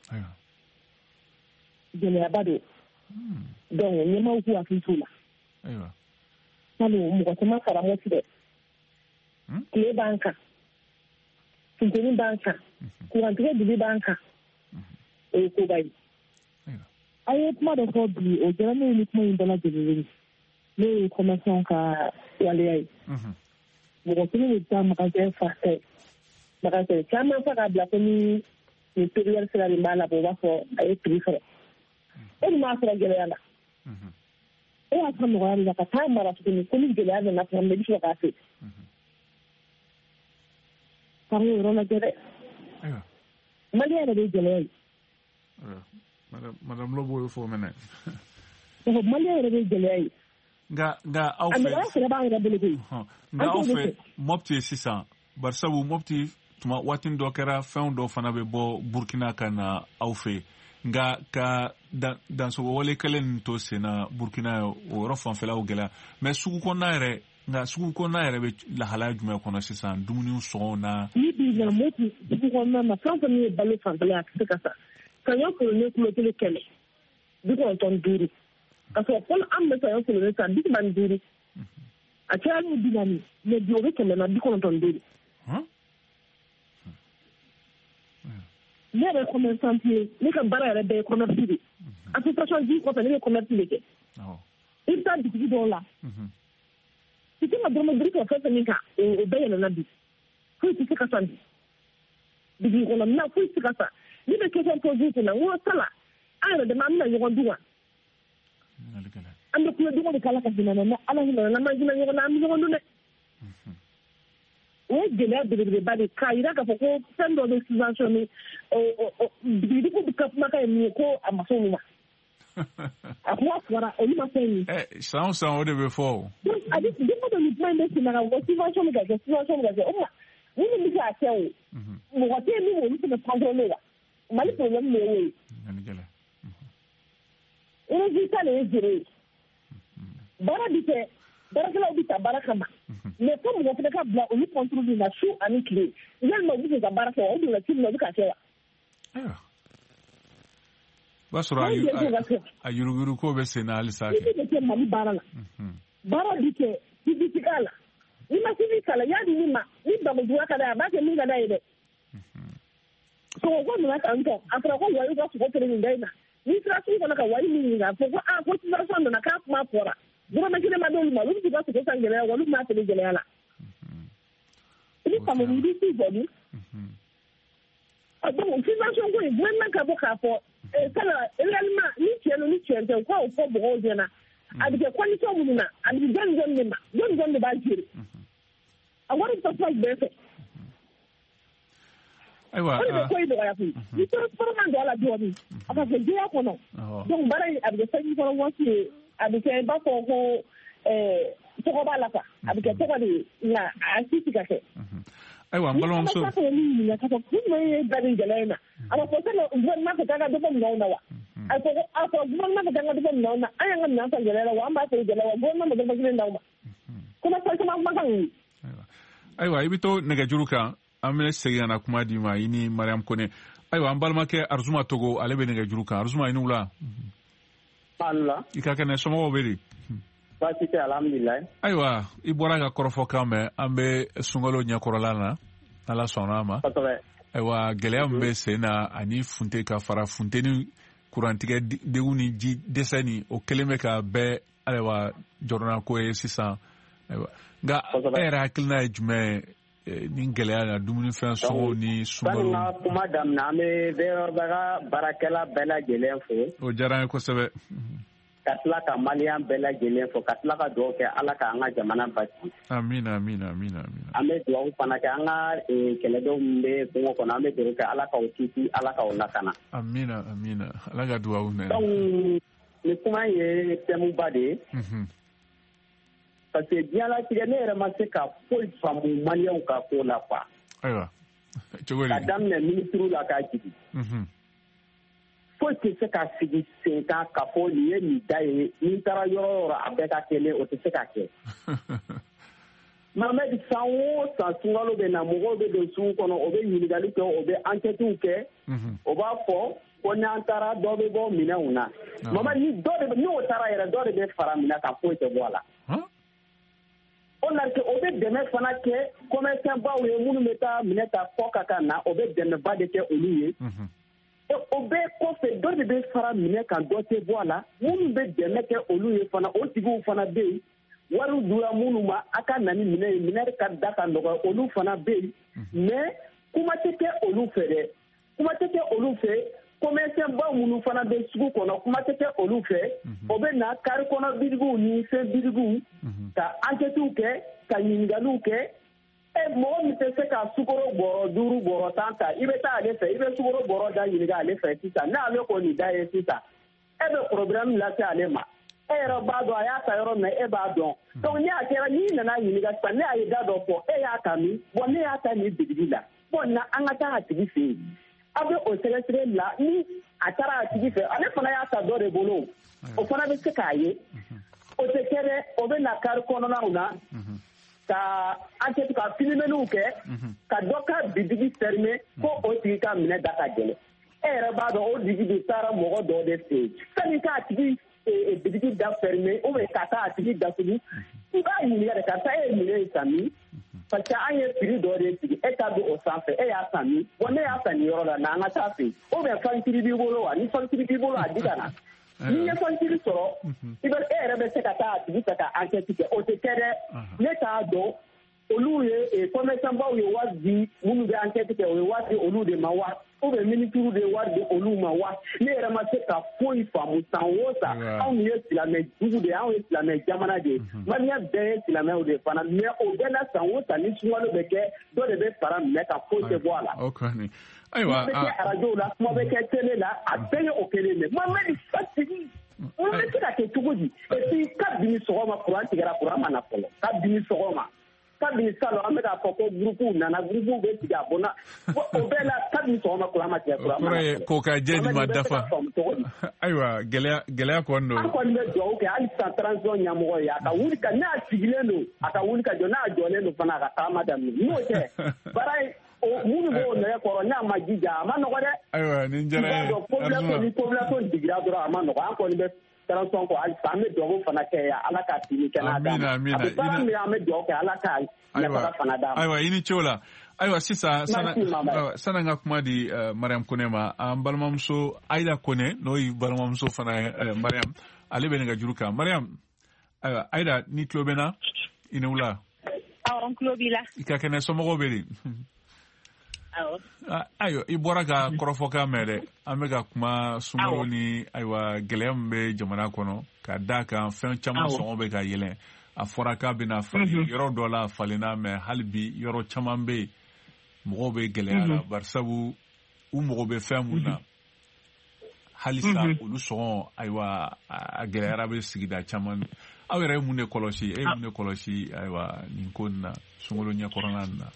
gɛlɛyaba don donc ɲɛmaaw k'u hakili t'o la sanu mɔgɔ caman fara Mopti dɛ tile b'an kan funteni b'an kan kurantigɛ dibi b'an kan o ye koba ye. A ye kuma dɔ fɔ bi o jara ne ni kuma in bɛɛ lajɛlen ne ye commerçant ka waleya ye mɔgɔ kelen de bɛ taa magasin fa magasin caman fa k'a bila ko ni période sera de b'a la o b'a fɔ a ye prix sɔrɔ e dun b'a sɔrɔ gɛlɛya la e y'a sɔrɔ nɔgɔya de la ka taa mara tuguni ko ni gɛlɛya nana tuma min i bɛ sɔrɔ k'a feere k'an k'o yɔrɔ lajɛ dɛ maliyɛn yɛrɛ de ye gɛlɛya ye. Madame Lobo yo fo mena. Mali yɛrɛ bɛ gɛlɛya ye. Nga aw fɛ. Nga aw fɛ Mopti sisan barisabu Mopti tuma waati dɔ kɛra fɛn dɔ fana bɛ bɔ Burkina ka na aw fɛ nga ka dansogo wale kelen nin to senna Burkina o yɔrɔ fanfɛlaw gɛlɛya mais sugu kɔnɔna yɛrɛ bɛ lahalaya jumɛn kɔnɔ sisan dumuni sɔngɔw na. Ni bi na Mopti sugu kɔnɔna na fɛn fɛn min ye balo fanfɛla a tɛ se ka sa. Saɲɔ kolonin kulo kelen kɛmɛ 95 ka sɔrɔ fɔlɔ an bɛ saɲɔ kolonin san 25 a cayara ni 40 mais bi o bɛ kɛmɛ na 95. Ne yɛrɛ commerçante ye ne ka baara yɛrɛ bɛɛ ye commerce de association ji kɔfɛ ne bɛ commerce de kɛ i bɛ taa bitigi dɔw la i tɛ ka dɔrɔmɛ duuru kɛ fɛn fɛn min kan o bɛɛ yɛlɛnna bi foyi tɛ se ka san bi bitigi kɔnɔ minɛn foyi tɛ se ka san. Ni bɛ question posée kunna n ko sala an yɛrɛ dama an bɛna ɲɔgɔn dun wa an bɛ kulo dogo de k'ala ka hinɛ na mais ala hinɛ na n'an ma hinɛ ɲɔgɔn na an bɛ ɲɔgɔn dun dɛ o ye gɛlɛya belebeleba de k'a jira k'a fɔ ko fɛn dɔ bɛ subventionné bitigi bɛ ka kumakan ye min ye ko a ma se olu ma a kuma fɔra olu ma fɛn ye. San o san o de bɛ fɔ o. a bɛ denba dɔ ni kuma in bɛ sen na ka fɔ subvention bɛ ka kɛ subvention bɛ ka kɛ o ma minnu bɛ se k'a kɛ o mɔgɔ tɛ yen min olu fana contrôler la. Mali problème de ye résultat de ye zéro ye baara bi kɛ baarakɛlaw bi ta baara kama mais fo mɔgɔ fana ka bila olu contrôle la su ani tile yalima u bɛ se ka baara kɛ o donna cibi la u bɛ ka kɛ wa. B'a sɔrɔ a yuruguyurugu ko bɛ sen na halisa kɛ. Bɛ kɛ Mali baara la baara bi kɛ publicité k'a la ni ma publicité k'a la y'a di min ma ni bagojuguya ka d'a ye a b'a kɛ min ka d'a ye dɛ. Sɔgɔko nana tan tɔ a fɔra ko wari ka sogo kelen nin da in na n'i sera sugu kɔnɔ ka wari min ɲini k'a fɔ ko ko subvention nana k'a kuma fɔra dɔrɔmɛ kelen ma d'olu ma olu bɛ se ka sogo san gɛlɛya wa olu bɛna feere gɛlɛya la i bɛ faamu i bɛ s'i jɔ ni donc subvention ko in gouvernement ka bɔ k'a fɔ sala réellement ni tiɲɛ don ni tiɲɛ tɛ u ka o fɔ mɔgɔw ɲɛna a bɛ kɛ condition minnu na a bɛ jɔn de ma jɔn de b'a gérer a wari bɛ taa sira bɛɛ fɛ. o de bɛ ko in dɔgɔya koyi ni man don a la dɔɔnin a ka kɛ jɛya kɔnɔ donc baara in a bɛ kɛ sanji kɔrɔ waati ye a bɛ kɛ i b'a fɔ ko tɔgɔ b'a la quoi a bɛ kɛ tɔgɔ de ye nka a si tɛ ka kɛ. Ayiwa n balimamuso ni ala min ɲininka ka fɔ kun ye da nin gɛlɛya in na a b'a fɔ sani gouvernement ka taa ka dɔ fɔ minɛnw na wa a fɔ gouvernement ka taa ka dɔ fɔ minɛnw na an y'an ka minɛn san gɛlɛya la wa an b'a fɛ gɛlɛya wa gouvernement ma dɔ fɔ kelen d'aw ma kuma kuma kan ye. Ayiwa i bɛ to nɛgɛjuru kan an bɛ segin ka na kuma di ma i ni Mariam Kone. Ayiwa an balimakɛ Arzuma Togo ale bɛ nɛgɛjuru kan Arzuma i ni wula. Alhamdulillah. I ka kɛnɛ somɔgɔw bɛ di. Baasi tɛ alhamdulilayi. Ayiwa i bɔra ka kɔrɔfɔkan mɛn an bɛ sunkalo ɲɛkɔrɔla na ala sɔnna a ma. Kosɛbɛ. Ayiwa gɛlɛya min bɛ sen na ani funte ka fara funteni kurantigɛ degun ni ji dɛsɛ ni o kelen bɛ ka bɛɛ ayiwa jɔrɔna ko ye sisan. Ayiwa nka e yɛrɛ hakilina ye jumɛn ni gɛlɛya na dumunifɛn sɔngɔw ni sunkalo. Sani n ka kuma daminɛ an bɛ bɛɛ ka baarakɛla bɛɛ lajɛlen fo. O diyara n ye kosɛbɛ. Ka tila ka maliyɛn bɛɛ lajɛlen fo ka tila ka dugawu kɛ ala k'an ka jamana basi. Amina. An bɛ dugawu fana kɛ an ka kɛlɛdenw min bɛ kungo kɔnɔ an bɛ dugawu kɛ ala k'aw kisi ala k'aw lakana. Amina ala ka dugawu minɛ. Donc ni kuma ye thème de ye. Parce que diɲɛlatigɛ ne yɛrɛ ma se ka foyi faamu maliyɛnw ka ko la quoi. Ayiwa cogo di. Ka daminɛ ministre la k'a jigin. Foyi tɛ se ka sigi sen kan ka fɔ nin ye nin da ye ni taara yɔrɔ o yɔrɔ a bɛɛ ka kelen o tɛ se ka kɛ. Mohamed san o san sunkalo bɛ na mɔgɔw bɛ don sugu kɔnɔ o bɛ ɲininkali kɛ o bɛ enquêtes kɛ o b'a fɔ ko n'an taara dɔ bɛ bɔ minɛnw na. Mohamed ni o taara yɛrɛ dɔ de bɛ fara minɛ kan foyi tɛ bɔ a la. O la o bɛ dɛmɛ fana kɛ commerçant baw ye minnu bɛ taa minɛ ta kɔ ka kan na o bɛ dɛmɛba de kɛ olu ye. O bɛɛ kɔfɛ dɔ de bɛ fara minɛ kan dɔ tɛ bɔ a la minnu bɛ dɛmɛ kɛ olu ye fana o tigiw fana bɛ yen wariw dura minnu ma a ka na ni minɛ ye minɛ ka da ka nɔgɔ olu fana bɛ yen mais kuma tɛ kɛ olu fɛ dɛ kuma tɛ kɛ olu fɛ commerçant baw minnu fana bɛ sugu kɔnɔ kuma tɛ kɛ olu fɛ o bɛ na kari kɔnɔ birigiw ni fɛn birigiw ka enquêtes kɛ ka ɲininkaliw kɛ. Mɔgɔ min tɛ se ka sukoro bɔrɔ 5 bɔrɔ 10 ta i bɛ taa ale fɛ i bɛ sukoro bɔrɔ da ɲininka ale fɛ sisan n'ale kɔni da ye sisan e bɛ problème lase ale ma e yɛrɛ b'a dɔn a y'a ta yɔrɔ min e b'a dɔn donc n'i y'a kɛra n'i nana ɲininka sisan ne y'a ye da dɔ fɔ e y'a ta min bon ne y'a ta nin bitigi la bon na an ka taa a tigi fɛ yen aw bɛ o sɛgɛsɛgɛli la ni a taara a tigi fɛ ale fana y'a ta dɔ de bolo o fana bɛ se k'a ye o tɛ kɛ dɛ o bɛ na kari kɔnɔnaw na. Ka enquête ka filmeniw kɛ ka dɔ ka bitigi fermer ko o tigi ka minɛ da ka gɛlɛn e yɛrɛ b'a dɔn o bitigi de taara mɔgɔ dɔ de fɛ yen sani k'a tigi bitigi da fermer ou bien ka taa a tigi datugu i b'a ɲininka de karisa e ye minɛ in san min parce que an ye prix dɔ de sigi e t'a don o sanfɛ e y'a san min bon ne y'a san nin yɔrɔ la na an ka taa fɛ yen ou bien facture b'i bolo wa ni facture b'i bolo a di ka na. Ni ye facture sɔrɔ i bɛ e yɛrɛ bɛ se ka taa a tigi fɛ ka enquête kɛ o tɛ kɛ dɛ ne t'a dɔn olu ye commerçant baw ye wari di minnu bɛ enquête kɛ o ye wari di olu de ma wa ou bien ministre de ye wari di olu ma wa ne yɛrɛ ma se ka foyi faamu san o san anw ye silamɛ jugu de ye anw ye silamɛ jamana de ye maliyɛn bɛɛ ye silamɛw de fana mais o bɛɛ la san o san ni sunkalo bɛ kɛ dɔ de bɛ fara minɛ ka foyi tɛ bɔ a la. Ayiwa kuma bɛ kɛ arajo la kuma bɛ kɛ télé la a bɛɛ ye o kelen de Mohamed fatigi mun bɛ se ka kɛ cogo di et puis kabini sɔgɔma courant tigɛra courant ma na fɔlɔ kabini sɔgɔma kabini salon an bɛ k'a fɔ ko gurupuw nana gurupuw bɛ sigi a bɔnna o bɛɛ la kabini sɔgɔma courant ma tigɛ courant ma na fɔlɔ ko ka jɛ di ma dafa ayiwa gɛlɛya kɔni don an kɔni bɛ dugawu kɛ hali sisan transition ɲɛmɔgɔ ye a ka wuli ka n'a sigilen don a ka wuli ka jɔ n'a jɔlen don fana a ka taama daminɛ n'o tɛ baara minnu b'o nɛgɛ kɔrɔ n'a ma jija a ma nɔgɔ dɛ. Ayiwa nin diyara ye ni population digira dɔrɔn a ma nɔgɔ an kɔni bɛ transition kɔ halisa an bɛ dugawu fana kɛ yan ala ka tini kɛnɛya d'a ma a bɛ baara min an bɛ dugawu kɛ ala ka ɲɛtaga fana d'a ma. Ayiwa i ni ce o la ayiwa sisan sanni an ka kuma di Mariam Kone ma an balimamuso Ayida Kone n'o ye balimamuso fana ye Mariam ale bɛ nɛgɛjuru kan Mariam ayiwa Ayida ni tulo bɛ n na i ni wula. Awɔ n tulo b'i la. I ka kɛnɛ somɔgɔw bɛ di. Ayiwa i bɔra ka kɔrɔfɔkan mɛn dɛ an bɛ ka kuma sunkalo ni ayiwa gɛlɛya min bɛ jamana kɔnɔ ka d'a kan fɛn caman sɔngɔ bɛ ka yɛlɛn a fɔra k'a bɛna falen yɔrɔ dɔ la a falenna mɛ hali bi yɔrɔ caman bɛ yen mɔgɔw bɛ gɛlɛyara barisabu u mɔgɔ bɛ fɛn mun na halisa olu sɔngɔ ayiwa a gɛlɛyara bɛ sigida caman aw yɛrɛ ye mun de kɔlɔsi mun de kɔlɔsi ayiwa nin ko nin na sunkalo ɲɛkɔrɔna nin na.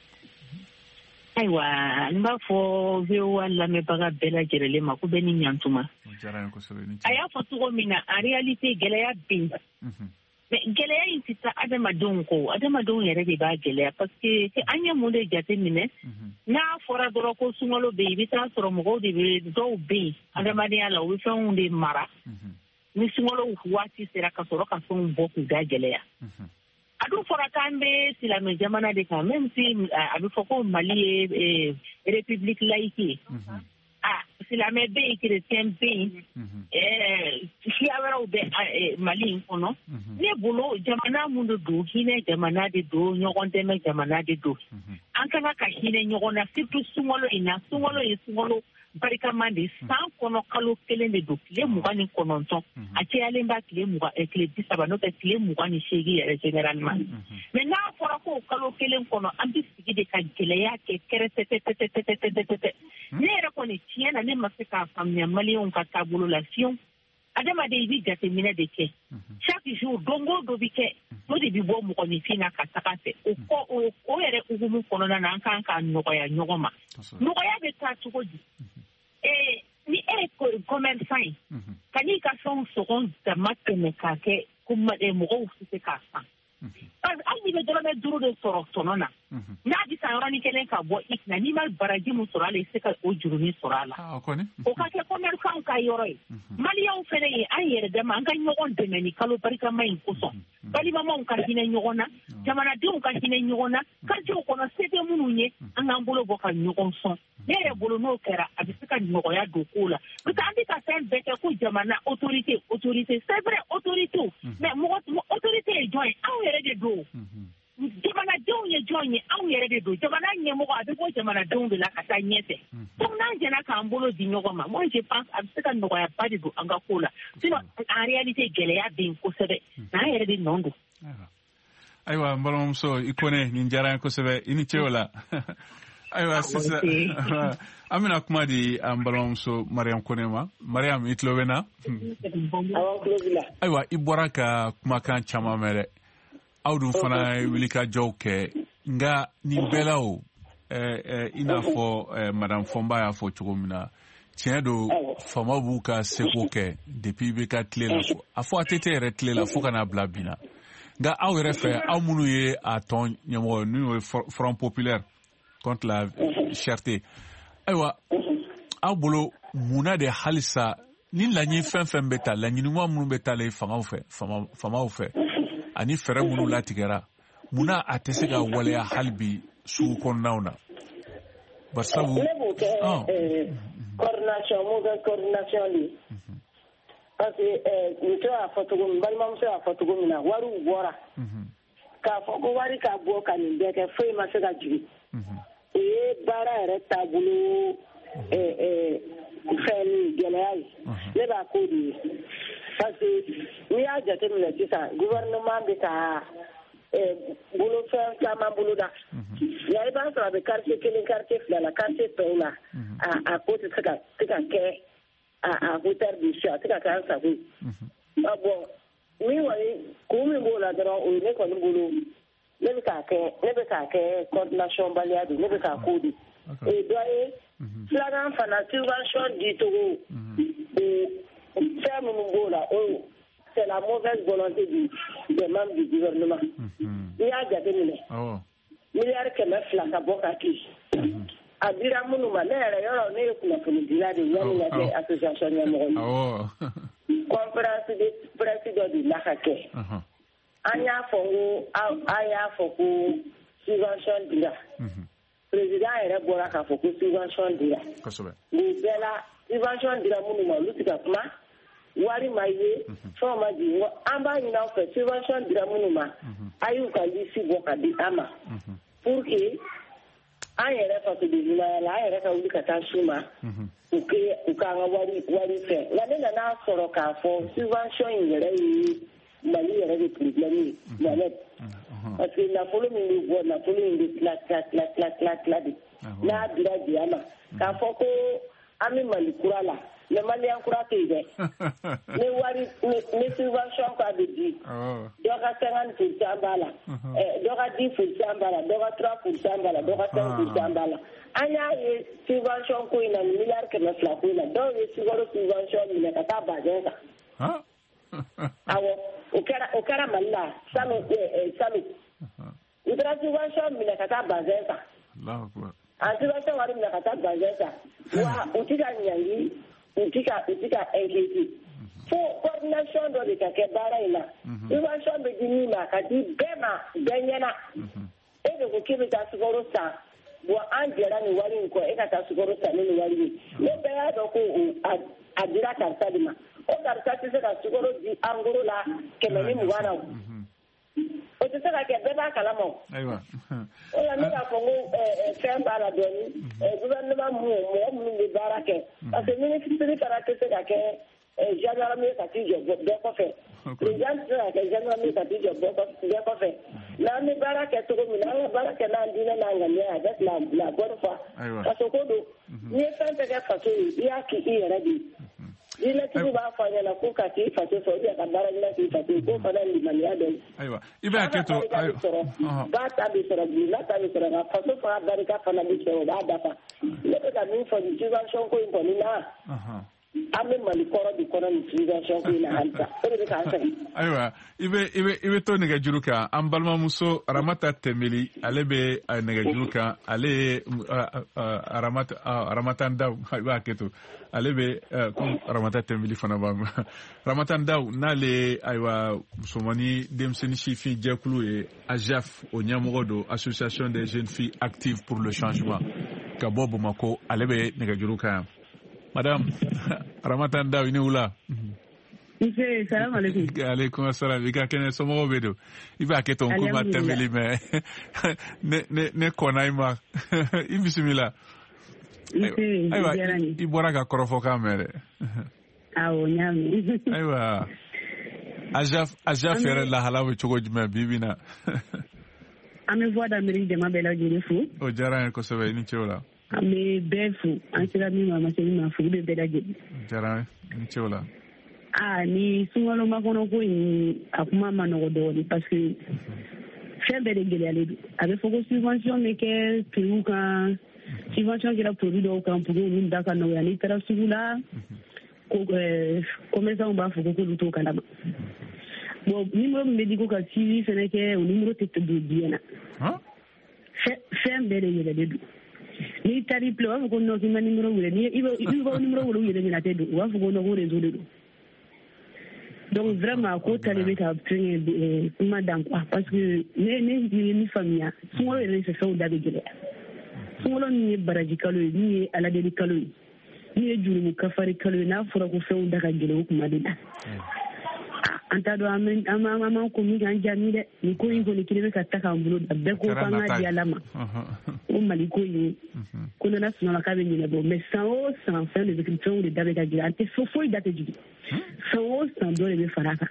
Ayiwa n b'a fɔ VOA lamɛnbaga bɛɛ lajɛlen ma ko bɛ ni ɲantuma. A y'a fɔ cogo min na en réalité gɛlɛya bɛ yen. Mais gɛlɛya in tɛ taa adamadenw kɔ adamadenw yɛrɛ de b'a gɛlɛya parce que an ye mun de jate minɛ n'a fɔra dɔrɔn ko sunkalo bɛ yen i bɛ taa sɔrɔ mɔgɔw de bɛ dɔw bɛ yen adamadenya la u bɛ fɛnw de mara ni sunkalo waati sera ka sɔrɔ ka fɛnw bɔ k'u da gɛlɛya. A dun fɔra k'an bɛ silamɛ jamana de kan même si a bɛ fɔ ko Mali ye république laïque ye. Silamɛ bɛ yen chrétien bɛ yen siya wɛrɛw bɛ Mali in kɔnɔ ne bolo jamana mun de don hinɛ jamana de don ɲɔgɔn dɛmɛ jamana de don an kan ka hinɛ ɲɔgɔn na surtout sunkalo in na sunkalo ye sunkalo barikaman de san kɔnɔ kalo kelen de don tile 29 a cɛyalen b'a tile 30 n'o tɛ tile 28 yɛrɛ généralement mais n'a fɔra ko kalo kelen kɔnɔ an bɛ sigi de ka gɛlɛya kɛ kɛrɛfɛ ne yɛrɛ kɔni tiɲɛ na ne ma se k'a faamuya maliyɛnw ka taabolo la fiyewu adamaden i bɛ jateminɛ de kɛ chaque jour don o don bɛ kɛ o de bɛ bɔ mɔgɔninfin na ka taga fɛ o yɛrɛ hukumu kɔnɔna na an kan ka nɔgɔya ɲɔgɔn ma nɔgɔya bɛ taa cogo di ni e ye commerçant ye ka n'i ka fɛnw sɔgɔn dama tɛmɛ k'a kɛ ko mɔgɔw tɛ se k'a san hali n'i bɛ dɔrɔmɛ 5 de sɔrɔ tɔnɔ na n'a bɛ san yɔrɔnin kelen ka bɔ i kunna n'i ma baraji min sɔrɔ a la i se ka o jurunin sɔrɔ a la o ka kɛ commerçant ka yɔrɔ ye maliyɛnw fana ye an yɛrɛ dama an ka ɲɔgɔn dɛmɛ ni kalo barikama in kosɔn balimamaw ka hinɛ ɲɔgɔn na jamanadenw ka hinɛ ɲɔgɔn na quartier kɔnɔ se tɛ minnu ye an k'an bolo bɔ ka ɲɔgɔn sɔn ne yɛrɛ bolo n'o kɛra a bɛ se ka nɔgɔya don ko la parce que an bɛ ka fɛn bɛɛ kɛ ko jamana autorité c'est vrai autorité mais mɔgɔ autorité ye jɔn ye anw yɛrɛ de don jamanadenw ye jɔn ye anw yɛrɛ de don jamana ɲɛmɔgɔ a bɛ bɔ jamanadenw de la ka taa ɲɛfɛ donc n'an jɛna k'an bolo di ɲɔgɔn ma moi je pense a bɛ se ka nɔgɔyaba de don an ka ko la sinon en réalité gɛlɛya bɛ yen kosɛbɛ n'an yɛrɛ de nɔ don. Ayiwa n balimamuso i Kone nin diyara n kosɛbɛ i ni ce o la ayiwa sisan an bɛna kuma di an balimamuso Mariam Kone ma Mariam i tulo bɛ na ayiwa i bɔra ka kumakan caman mɛn dɛ aw dun fana ye wulikajɔw kɛ nka nin bɛɛ la o i n'a fɔ madame Fɔnba y'a fɔ cogo min na tiɲɛ don faamaw b'u ka seko kɛ depuis i bɛ ka tile la a fɔ a tɛ yɛrɛ tile la fo ka n'a bila bi la nka aw yɛrɛ fɛ aw minnu ye a tɔn ɲɛmɔgɔ n'o ye Front Populaire contre la cherté ayiwa aw bolo munna de halisa ni laɲini fɛn fɛn bɛ ta laɲiniɲuman minnu bɛ talen faamaw fɛ ani fɛɛrɛ minnu latigɛra munna a tɛ se ka waleya hali bi sugu kɔnɔnaw na barisabu coordination de parce que muso y'a fɔ cogo min balimamuso y'a fɔ cogo min na wariw bɔra k'a fɔ ko wari ka bɔ ka nin bɛɛ kɛ foyi ma se ka jigin o ye baara yɛrɛ taabolo fɛn ni gɛlɛya ye ne b'a ko de ye parce que n'i y'a jateminɛ sisan gouvernement bɛ ka bolofɛn caman boloda nka i b'a sɔrɔ a bɛ quartier 1 quartier 2 la quartier tɔw la a ko tɛ se ka kɛ a hauteur du champ a tɛ ka kɛ an sago ye bon min kɔni kun min b'o la dɔrɔn o ye ne kɔni bolo ne bɛ k'a kɛ coordination baliya de ne bɛ k'a ko de o ye dɔ ye filanan fana subvention di cogo fɛn minnu b'o la o c'est la mauvaise volonté des membres du gouvernement n'i y'a jateminɛ miliyari 200 ka bɔ ka k'i a dira minnu ma ne yɛrɛ yɔrɔ ne ye kunnafoni dila de yanni ka kɛ association ɲɛmɔgɔ ye conférence de presse dɔ de la ka kɛ an y'a fɔ ko subvention dira président yɛrɛ bɔra k'a fɔ ko subvention dira nin bɛɛ la subvention dira minnu ma olu tɛ ka kuma wari ma ye fɛnw ma jigin an b'a ɲini aw fɛ subvention dira minnu ma a y'u ka liste bɔ ka di an ma pour que an yɛrɛ fasoden ɲumanya la an yɛrɛ ka wuli ka taa su ma u k'an ka wari fɛ nka ne nana sɔrɔ k'a fɔ subvention in yɛrɛ ye Mali yɛrɛ de problème ye Mohamed parce que nafolo min bɛ bɔ nafolo in bɛ tila de n'a bira di ama k'a fɔ ko an bɛ Mali kura la mais malien kura tɛ yen dɛ ne wari ne subvention ka bɛ di dɔ ka 50% b'a la dɔ ka 10% b'a la dɔ ka 3% b'a la dɔ ka 5% b'a la an y'a ye subvention ko in na ni miliyari 200 ko in na dɔw ye sukaro subvention minɛ ka taa bazɛn kan awɔ o kɛra Mali la sanu u taara subvention minɛ ka taa bazɛn kan a subvention wari minɛ ka taa bazɛn kan wa u tɛ ka ɲangi u tɛ ka inquiéter fo coordination dɔ de ka kɛ baara in na subvention bɛ di min ma ka di bɛɛ ma bɛɛ ɲɛna e de ko k'e bɛ taa sukaro san bon an jɛra nin wari in kɔ e ka taa sukaro san ni nin wari ye ne bɛɛ y'a dɔn ko a dira karisa de ma o karisa tɛ se ka sukaro di en gros la 120 na o tɛ se ka kɛ bɛɛ b'a kalama o la ne b'a fɔ ko fɛn b'a la dɔɔni gouvernement mɔgɔ minnu bɛ baara kɛ parce que ministre fana tɛ se ka kɛ gendarme ka t'i jɔ bɛɛ kɔfɛ président tɛ se ka kɛ gendarme ka t'i jɔ bɛɛ kɔfɛ n'an bɛ baara kɛ cogo min na an ka baara kɛ n'an diinɛ n'an ŋaniya avec la bonne foi faso ko don n'i ye fɛn fɛn kɛ faso ye i y'a k'i yɛrɛ de ye diinɛtigi b'a fɔ a ɲɛna ko ka k'i faso fɛ ou bien ka baara ɲuman k'i faso ye k'o fana ye limaniya dɔ ye i bɛ hakɛ to ba ta bɛ sɔrɔ bulonda ta bɛ sɔrɔ nka faso fana barika fana bɛ sɔrɔ o b'a dafa ne bɛ ka min fɔ nin subvention ko in kɔni na an bɛ Mali kɔrɔ de kɔnɔ nin subvention ko in na halisa o de bɛ k'an sɛgɛn. Ayiwa i bɛ to nɛgɛjuru kan an balimamuso Aramata Tembeli ale bɛ nɛgɛjuru kan ale ye Aramata Ndaw i b'a hakɛ to ale bɛ comme Aramata Tembeli fana b'a ma Aramata Ndaw n'ale ayiwa musomani denmisɛnnin sifin jɛkulu ye AJAF o ɲɛmɔgɔ don Association des jeunes filles actives pour le changement ka bɔ Bamakɔ ale bɛ nɛgɛjuru kan. Madame Aramata Ndaw ni wula. Nse salam alaikum. Alaikum assalam. I ka kɛnɛ somɔgɔw bɛ don. I b'a kɛ ton ko ma tɛmɛli mais ne kɔnna i ma. I bisimila. Ayiwa i bɔra ka kɔrɔfɔkan mɛn dɛ. Awɔ n y'a mɛn. Ayiwa AJAF yɛrɛ lahala bɛ cogo jumɛn bi bi na. An bɛ voix d'Amérique jama bɛɛ lajɛlen fo. O diyara n ye kosɛbɛ i ni ce o la. An bɛ bɛɛ fo an sera min ma ma se min ma fo bɛ bɛɛ lajɛlen. Diyara n ye i ni ce o la. Ni sunkalo makɔnɔ ko in a kuma ma nɔgɔ dɔɔnin parce que fɛn bɛɛ de gɛlɛyalen don a bɛ fɔ ko subvention bɛ kɛ prix kan subvention kɛra produit dɔw kan pour que olu da ka nɔgɔya n'i taara sugu la ko commerçant b'a fɔ ko k'olu t'o kalama bon numéro min bɛ di ko ka suivi fɛnɛ kɛ o numéro tɛ don biɲɛ na fɛn bɛɛ de yɛlɛlen don n'i taara i filɛ u b'a fɔ ko non k'i ma numéro wele i b'o numéro wele u yɛrɛ ɲɛna tɛ don u b'a fɔ ko non ko réseau de don. Donc vraiment ko tale bɛ ka fɛn kuma dan quoi parce que ne ye min faamuya sunkalo yɛrɛ fɛ fɛnw da bɛ gɛlɛya sunkalo min ye baraji kalo ye min ye aladeli kalo ye min ye jurumu kafari kalo ye n'a fɔra ko fɛnw da ka gɛlɛya o kuma de la an t'a dɔn an m'an ko min k'an jaabi dɛ nin ko in kɔni kelen bɛ ka ta k'an bolo da bɛɛ ko k'an ka di ala ma o Mali ko in ko nana sunɔgɔ k'a bɛ ɲɛnabɔ mais san o san fɛn de bɛ fɛnw de da bɛ ka gɛlɛya an tɛ foyi da tɛ jigin san o san dɔ de bɛ fara a kan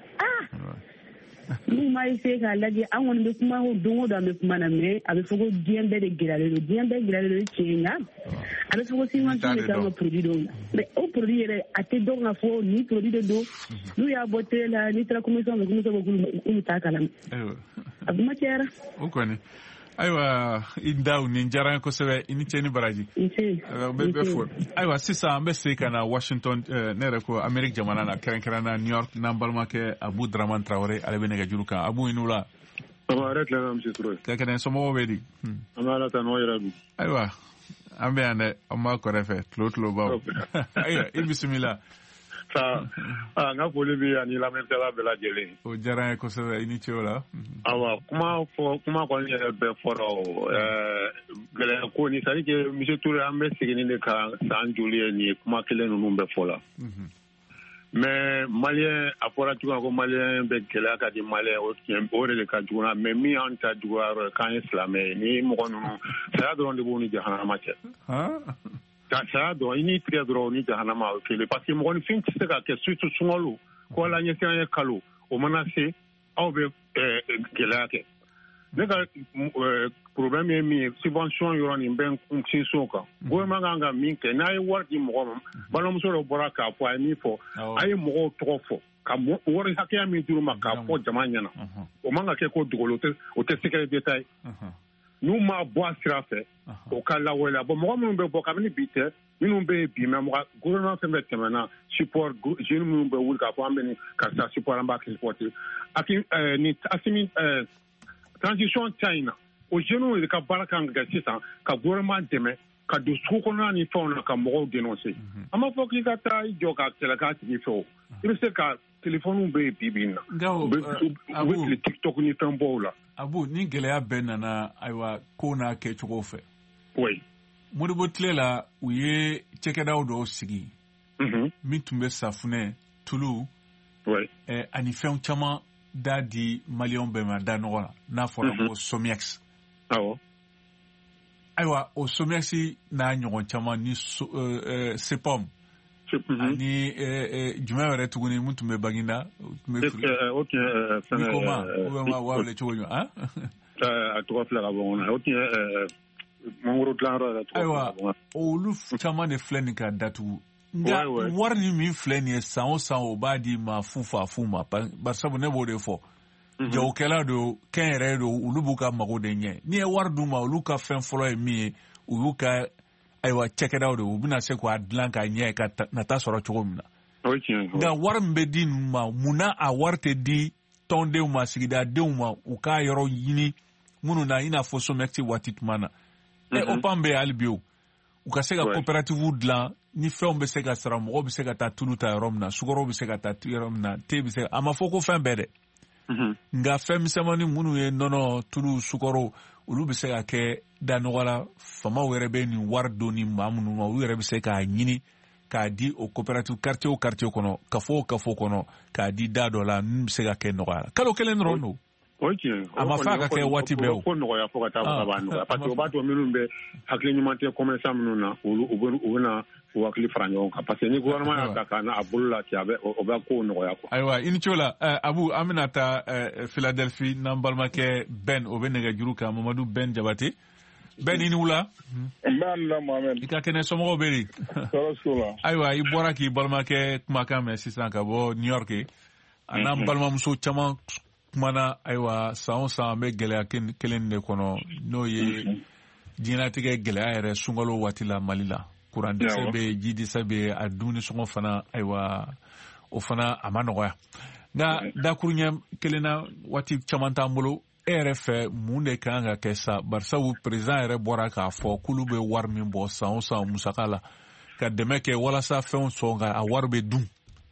n'u ma essayer k'a lajɛ an kɔni bɛ kuma don o don an bɛ kuma na mais a bɛ fɔ ko diɲɛ bɛɛ de gɛlɛyalen don diɲɛ bɛɛ gɛlɛyalen don tiɲɛ nka a bɛ fɔ ko subvention bɛ k'an ka produit dɔw la mais o produit yɛrɛ a tɛ dɔn k'a fɔ nin produit de don n'u y'a bɔ télé la n'i taara commission fɛ commission bɛ k'olu t'a kalama a kuma cayara. O kɔni ayiwa i Ndaw nin diyara n ye kosɛbɛ i ni ce ni baraji bɛɛ fo ayiwa sisan an bɛ segin ka na Washington ne yɛrɛ ko Amérique jamana na kɛrɛnkɛrɛnnenya New York n'an balimakɛ Abu Dramane Traoré ale bɛ nɛgɛjuru kan Abu i ni wula. yɛrɛ tilara misi Traoré. ka kɛnɛ somɔgɔw bɛ di. an bɛ Ala tanu aw yɛrɛ dun. ayiwa an bɛ yan dɛ an b'a kɔrɔfɛ tulo baw ayiwa i bisimila. n ka foli bɛ ani lamɛnnikɛla bɛɛ lajɛlen. O diyara n ye kosɛbɛ i ni ce o la. Awa kuma kɔni yɛrɛ bɛɛ fɔra gɛlɛya ko ni c'est à dire que monsieur Touré an bɛ segin de kan san joli ye nin ye kuma kelen ninnu bɛɛ fɔ la. mais maliyɛn a fɔra cogo min ko maliyɛn bɛ gɛlɛya ka di maliyɛn o de ka jugu na mais min y'an ta juguya yɔrɔ ye k'an ye silamɛ ye ni mɔgɔ ninnu saya dɔrɔn de b'u ni jahanama cɛ. ka saya dɔn i n'i tigɛ dɔrɔn ni jahanama o kelen parce que mɔgɔninfin tɛ se ka kɛ surtout sunkalo ko ala ɲɛsiran ye kalo o mana se aw bɛ gɛlɛya kɛ ne ka problème ye min ye subvention yɔrɔ nin bɛ sinsin kan gouvernement kan ka min kɛ n'a ye wari di mɔgɔ ma balimamuso dɔ bɔra k'a fɔ a ye min fɔ a ye mɔgɔw tɔgɔ fɔ ka wari hakɛya min dir'u ma k'a fɔ jama ɲɛna o man ka kɛ ko dogo o tɛ secret d'état ye n'u m'a bɔ a sira fɛ o ka lawaleya bon mɔgɔ minnu bɛ bɔ kabini bi tɛ minnu bɛ yen bi mɛ gouvernement fɛn fɛn tɛmɛna support jeunes minnu bɛ wuli k'a fɔ an bɛ nin karisa support an b'a kɛ supporter ni Assimi transition ta in na o jeunes de ka baara kan ka kɛ sisan ka gouvernement dɛmɛ ka don sugu kɔnɔna ni fɛnw na ka mɔgɔw dénoncer an b'a fɔ k'i ka taa i jɔ ka kɛlɛ k'a tigi fɛ o i bɛ se ka téléphone bɛ yen bi na u bɛ tile TikTok ni fɛn bɔw la. Abu ni gɛlɛya bɛɛ nana ayiwa ko n'a kɛcogo fɛ. Oui. Modibo tile la u ye cɛkɛdaw dɔw sigi. Min tun bɛ safunɛ tulu. Oui. Ani fɛnw caman da di maliyɛnw bɛɛ ma da nɔgɔ la n'a fɔra ko Somiax. Awɔ. Ayiwa o Somiax n'a ɲɔgɔn caman ni Sepom. Ani jumɛn wɛrɛ tuguni mun tun bɛ Baginda tun bɛ wawule cogo ɲuman a tɔgɔ filɛ ka bɔ n kɔnɔ o tun ye mangoro dilanyɔrɔ yɛrɛ tɔgɔ ayiwa olu caman de filɛ nin ka datugu nka wari ni min filɛ nin ye san o san o b'a di ma fu ma barisabu ne b'o de fɔ jagokɛla don kɛnyɛrɛye don olu b'u ka mago de ɲɛ n'i ye wari d'u ma olu ka fɛn fɔlɔ ye min ye u y'u ka ayiwa cɛkɛdaw de u bɛna se k'a dilan ka ɲɛ ka nata sɔrɔ cogo min na nka wari min bɛ di ninnu ma munna a wari tɛ di tɔndenw ma sigidadenw ma u k'a yɔrɔ ɲini minnu na i n'a fɔ Somiax waati tuma na o pan bɛ hali bi u ka se ka coopérative dilan ni fɛnw bɛ se ka sara mɔgɔw bɛ se ka taa tulu ta yɔrɔ min na sukaro bɛ se ka taa yɔrɔ min na te bɛ se a ma fɔ ko fɛn bɛɛ dɛ nka fɛn misɛnmanin minnu ye nɔnɔ tulu sukaro olu bɛ se ka kɛ da nɔgɔ la famaw yɛrɛ bɛ nin wari don ni maa minnu ma olu yɛrɛ bɛ se k'a ɲini k'a di o coopérative quartier o quartier kɔnɔ kafo o kafo kɔnɔ k'a di da dɔ la min bɛ se ka kɛ nɔgɔya la kalo kelen dɔrɔn don a ma fɔ a ka kɛ waati bɛɛ o ko nɔgɔya fo ka taa fɔ ka b'a nɔgɔya parce que o b'a to minnu bɛ hakili ɲuman tɛ commerçant minnu na u bɛna u hakili fara ɲɔgɔn kan parce que ni gouvernement y'a ta k'a n'a bolo la ten o bɛ ko nɔgɔya quoi. ayiwa i ni ce la Abu an bɛna taa Philadelphie n'an balimakɛ Ben o bɛ nɛgɛjuru kan Mamadu Ben Jabate Ben i ni wula. n b'a la Mohamed. i ka kɛnɛ somɔgɔw bɛ di. tɔɔrɔ s'o la. ayiwa i bɔra k'i balimakɛ kumakan mɛn sisan ka bɔ New York a n'an balimamuso caman kumana ayiwa san o san an bɛ gɛlɛya kelen de kɔnɔ n'o ye diɲɛlatigɛ gɛlɛya yɛrɛ sunkalo waati la Mali la kuran dɛsɛ bɛ yen ji dɛsɛ bɛ yen a dumuni sɔngɔ fana ayiwa o fana a ma nɔgɔya nka dakuru ɲɛ kelen na waati caman t'an bolo e yɛrɛ fɛ mun de kan ka kɛ sa barisabu président yɛrɛ bɔra k'a fɔ k'olu bɛ wari min bɔ san o san musaka la ka dɛmɛ kɛ walasa fɛnw sɔn ka a wari bɛ dun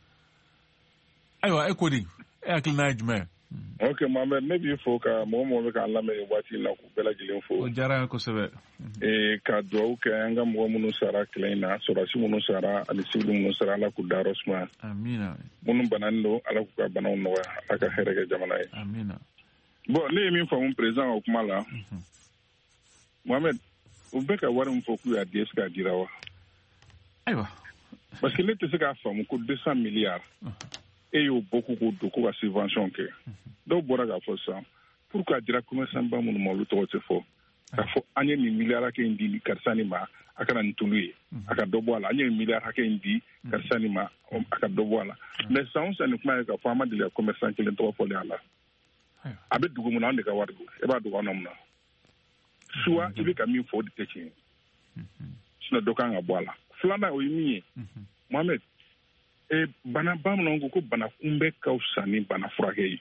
ayiwa e ko di e hakilina ye jumɛn. ok Mohamed ne b'i fo ka mɔgɔ bɛ k'an lamɛn waati in na k'u bɛɛ lajɛlen fo. o diyara n ye kosɛbɛ. ka dugawu kɛ an ka mɔgɔ minnu sara kɛlɛ in na sɔrɔdasi minnu sara ani sivili minnu sara ala k'u dayɔrɔ sumaya. amiina. minnu bananen don ala k'u ka banaw nɔgɔya ala ka hɛrɛ kɛ jamana ye. amiina. bon ne ye min faamu président ka kuma la Mohamed u bɛ ka wari min fɔ k'u y'a di est-ce que a dira wa. ayiwa. parce que ne tɛ se k'a faamu ko 200 milliards. e y'o bɔ k'u don ko ka subvention kɛ dɔw bɔra k'a fɔ sisan pour que a dira commerçant ba minnu ma olu tɔgɔ tɛ fɔ k'a fɔ an ye nin miliyari hakɛ in di karisa nin ma a kana nin tulu ye a ka dɔ bɔ a la an ye nin miliyari hakɛ in di karisa nin ma a ka dɔ bɔ a la mais san o san nin kuma ye k'a fɔ an ma deli ka commerçant kelen tɔgɔ fɔlen a la a bɛ dugu mun na an de ka wari don e b'a dogo an na mun na soit i bɛ ka min fɔ o de tɛ tiɲɛ sinon dɔ kan ka bɔ a la filanan o ye min ye Mohamed bana bamananw ko bana kunbɛ ka fisa ni bana furakɛ ye.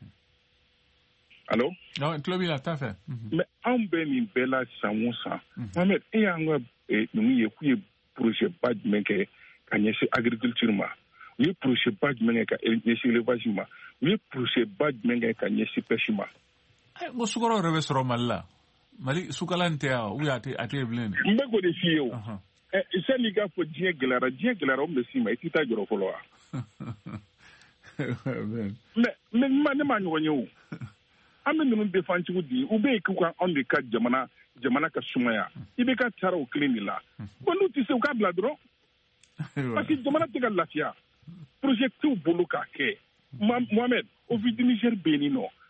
allo. tulo b'i la taa fɛ. mais anw bɛ nin bɛɛ la san o san. Mohamed e y'an ka ninnu ye k'u ye projet ba jumɛn kɛ ka ɲɛsin agriculture ma u ye projet ba jumɛn kɛ ka ɲɛsin élevage ma u ye projet ba jumɛn kɛ ka ɲɛsin pêche ma. n ko sukaro yɛrɛ bɛ sɔrɔ Mali la Mali sukalan tɛ yan ou a tɛ bilen. n bɛ k'o de f'i ye o. sani k'a fɔ diɲɛ gɛlɛyara o bɛ s'i ma i t'i taa jɔrɔ fɔlɔ wa. mais ne m'a ɲɔgɔn ye o an bɛ ninnu défend cogo di u bɛ yen k'u ka anw de ka jamana ka sumaya i bɛ ka taara o kelen de la bon n'u tɛ se u k'a bila dɔrɔn parce que jamana tɛ ka lafiya projet t'u bolo k'a kɛ Mohamed o vide Niger bɛ yen nɔ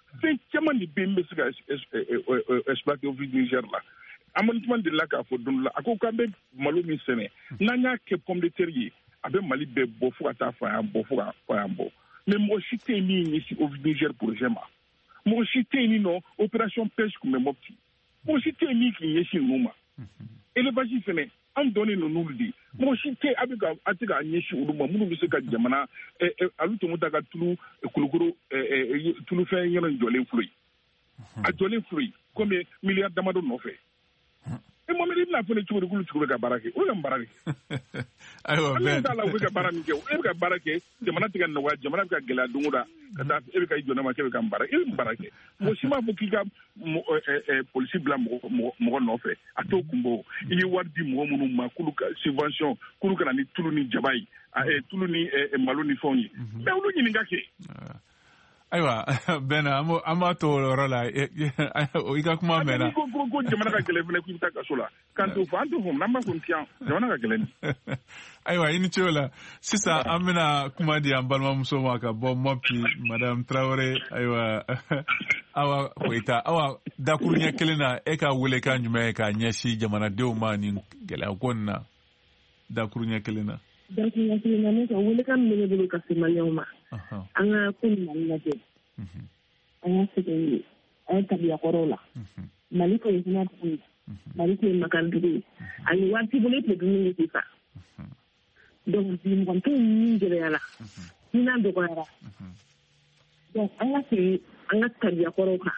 fɛn caman de bɛ yen bɛ se ka exploiter au Niger la amantuma de la k'a fɔ don la a ko k'an bɛ malo min sɛnɛ n'an y'a kɛ pomme de terre ye a bɛ Mali bɛɛ bɔ fo ka taa fɔ yan bɔ fo ka yan bɔ mais mɔgɔ si tɛ yen min ɲɛsin au Niger projet ma mɔgɔ si tɛ yen nɔ opération pêche kun bɛ Mopti mɔgɔ si tɛ yen min k'i ɲɛsin ninnu ma élevage fɛnɛ an dɔnnen ninnu de mɔgɔ si tɛ a tɛ ka ɲɛsin olu ma minnu bɛ se ka jamana alu tun ta ka tulu kulukoro tulufɛn yɔrɔ jɔlen furu ye a jɔlen furu ye komi miliyari damadɔ nɔfɛ Mohamed bɛna fɔ ne cogo di k'olu tigi bɛ ka baara kɛ o bɛ ka baara kɛ ayiwa bɛn t'a la u bɛ ka baara min kɛ e bɛ ka baara kɛ jamana tɛ ka nɔgɔya jamana bɛ ka gɛlɛya don o da ka taa e bɛ ka i jɔ ne ma k'e bɛ ka baara e bɛ baara kɛ mɔgɔ si m'a fɔ k'i ka polisi bila mɔgɔ nɔfɛ a t'o kun bɔ i ye wari di mɔgɔ minnu ma k'olu ka subvention k'olu kana ni tulu ni jaba ye tulu ni malo ni fɛnw ye mɛ olu ɲininka kɛ ayiwa bɛnna an b'a to o yɔrɔ la i ka kuma mɛnna ko jamana ka gɛlɛn fɛnɛ k'i bɛ taa kaso la k'an t'o fɔ an t'o fɔ n'an b'a fɔ n tiɲɛ jamana ka gɛlɛn ayiwa i ni ce o la sisan an bɛna kuma di an balimamuso ma ka bɔ Mopti madame Traoré ayiwa Awa Koyita awa dakuru ɲɛ kelen na e ka welekan jumɛn ye k'a ɲɛsin jamanadenw ma nin gɛlɛya ko nin na dakuru ɲɛ kelen na dakuru ɲɛ kelen na ne ka welekan min bɛ ne bolo ka se maliyɛnw ma an ka ko nin Mali lajɛ an ka segin an ye tabiyakɔrɔw la Mali ko ye hinɛ dugu ye Mali ko ye makandugu ye ani waati bolo e tɛ dumuni kɛ sisan donc bi mɔgɔninfin min gɛlɛya la hinɛ dɔgɔyara donc an ka segin an ka tabiyakɔrɔw kan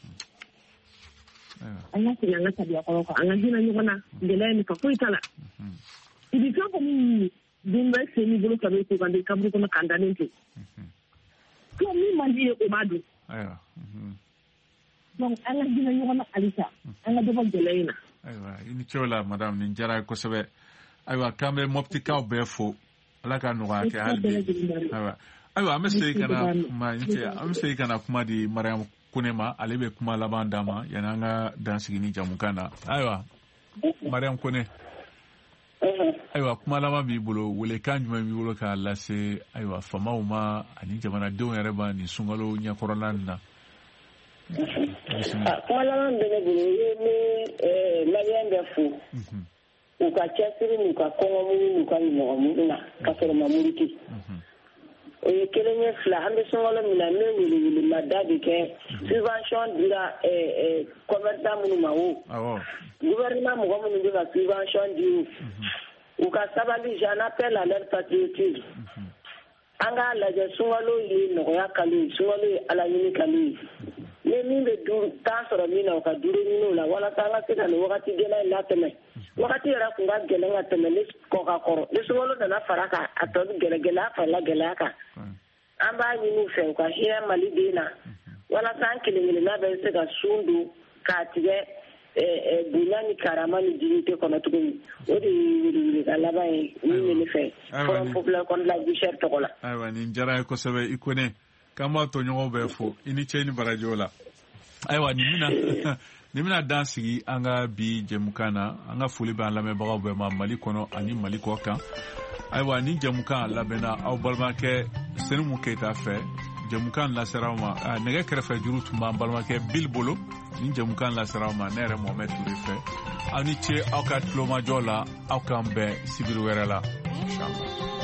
an ka segin an ka tabiyakɔrɔw kan an ka hinɛ ɲɔgɔn na gɛlɛya nafa foyi t'a la i bɛ fɛn fɔ min den bɛ se n'i bolo sabe ko kan de kaburu kɔnɔ kan danen to ko min man di ye o b'a dun donc an ka hinɛ ɲɔgɔn na halisa an ka dɔ bɔ gɛlɛya in na ayiwa i ni ce o la madame nin diyara ye kosɛbɛ ayiwa k'an bɛ Moptikaw bɛɛ fo ala ka nɔgɔya kɛ hali bi ayiwa an bɛ segin ka na kuma di Mariam Kone ma ale bɛ kuma laban d'a ma yanni an ka dan sigi ni jamukan na ayiwa Mariam Kone ayiwa kuma laban b'i bolo welekan jumɛn b'i bolo k'a lase ayiwa famaw ma ani jamanadenw yɛrɛ ma nin sunkalo ɲɛkɔrɔla nin na kuma laban bɛ ne bolo ni maliyɛn bɛ fo u ka cɛsiri n'u ka kɔngɔmugu n'u ka ɲɔgɔnmugu na ka sɔrɔ ma muruti o ye kelen ye fila an bɛ sunkalo min na n bɛ welewelemada de kɛ subvention dira commerçant minnu ma o gouvernement mɔgɔ minnu bɛ ka subvention di o u ka sabali j'en appelle à leur patriotisme an k'a lajɛ sunkalo ye nɔgɔya kalo ye sunkalo ye ala ɲini kalo ye ni min bɛ tan sɔrɔ min na o ka duuru ɲini o la walasa an ka se ka nin wagati gɛlɛn in latɛmɛ wagati yɛrɛ tun ka gɛlɛn ka tɛmɛ ne kɔka kɔrɔ ni sunkalo nana fara kan a tɔ bɛ gɛlɛya farala gɛlɛya kan an b'a ɲini u fɛ u ka hinɛ maliden na walasa an kelen-kelenna bɛ se ka sun don k'a tigɛ bonya ni karama ni dignité kɔnɔ cogo min o de ye wele ka laban ye min bɛ ne fɛ Front Populaire contre la vie chère tɔgɔ la. Ayiwa nin diyara ye kosɛbɛ i Kone k'an b'a tɔɲɔgɔnw bɛɛ fo i ni cɛ ni baraji o la ayiwa nin bɛna dan sigi an ka bi jɛmukan na an ka foli bɛ an lamɛnbagaw bɛɛ ma Mali kɔnɔ ani Mali kɔ kan ayiwa ni jɛmukan labɛnna aw balimakɛ Senimu Keyita fɛ jɛmukan lasera aw ma nɛgɛ kɛrɛfɛ juru tun b'an balimakɛ Bill bolo ni jɛmukan lasera aw ma ne yɛrɛ Mohamed Ture fɛ aw ni ce aw ka tulomajɔ la aw k'an bɛn sibiri wɛrɛ la inchallah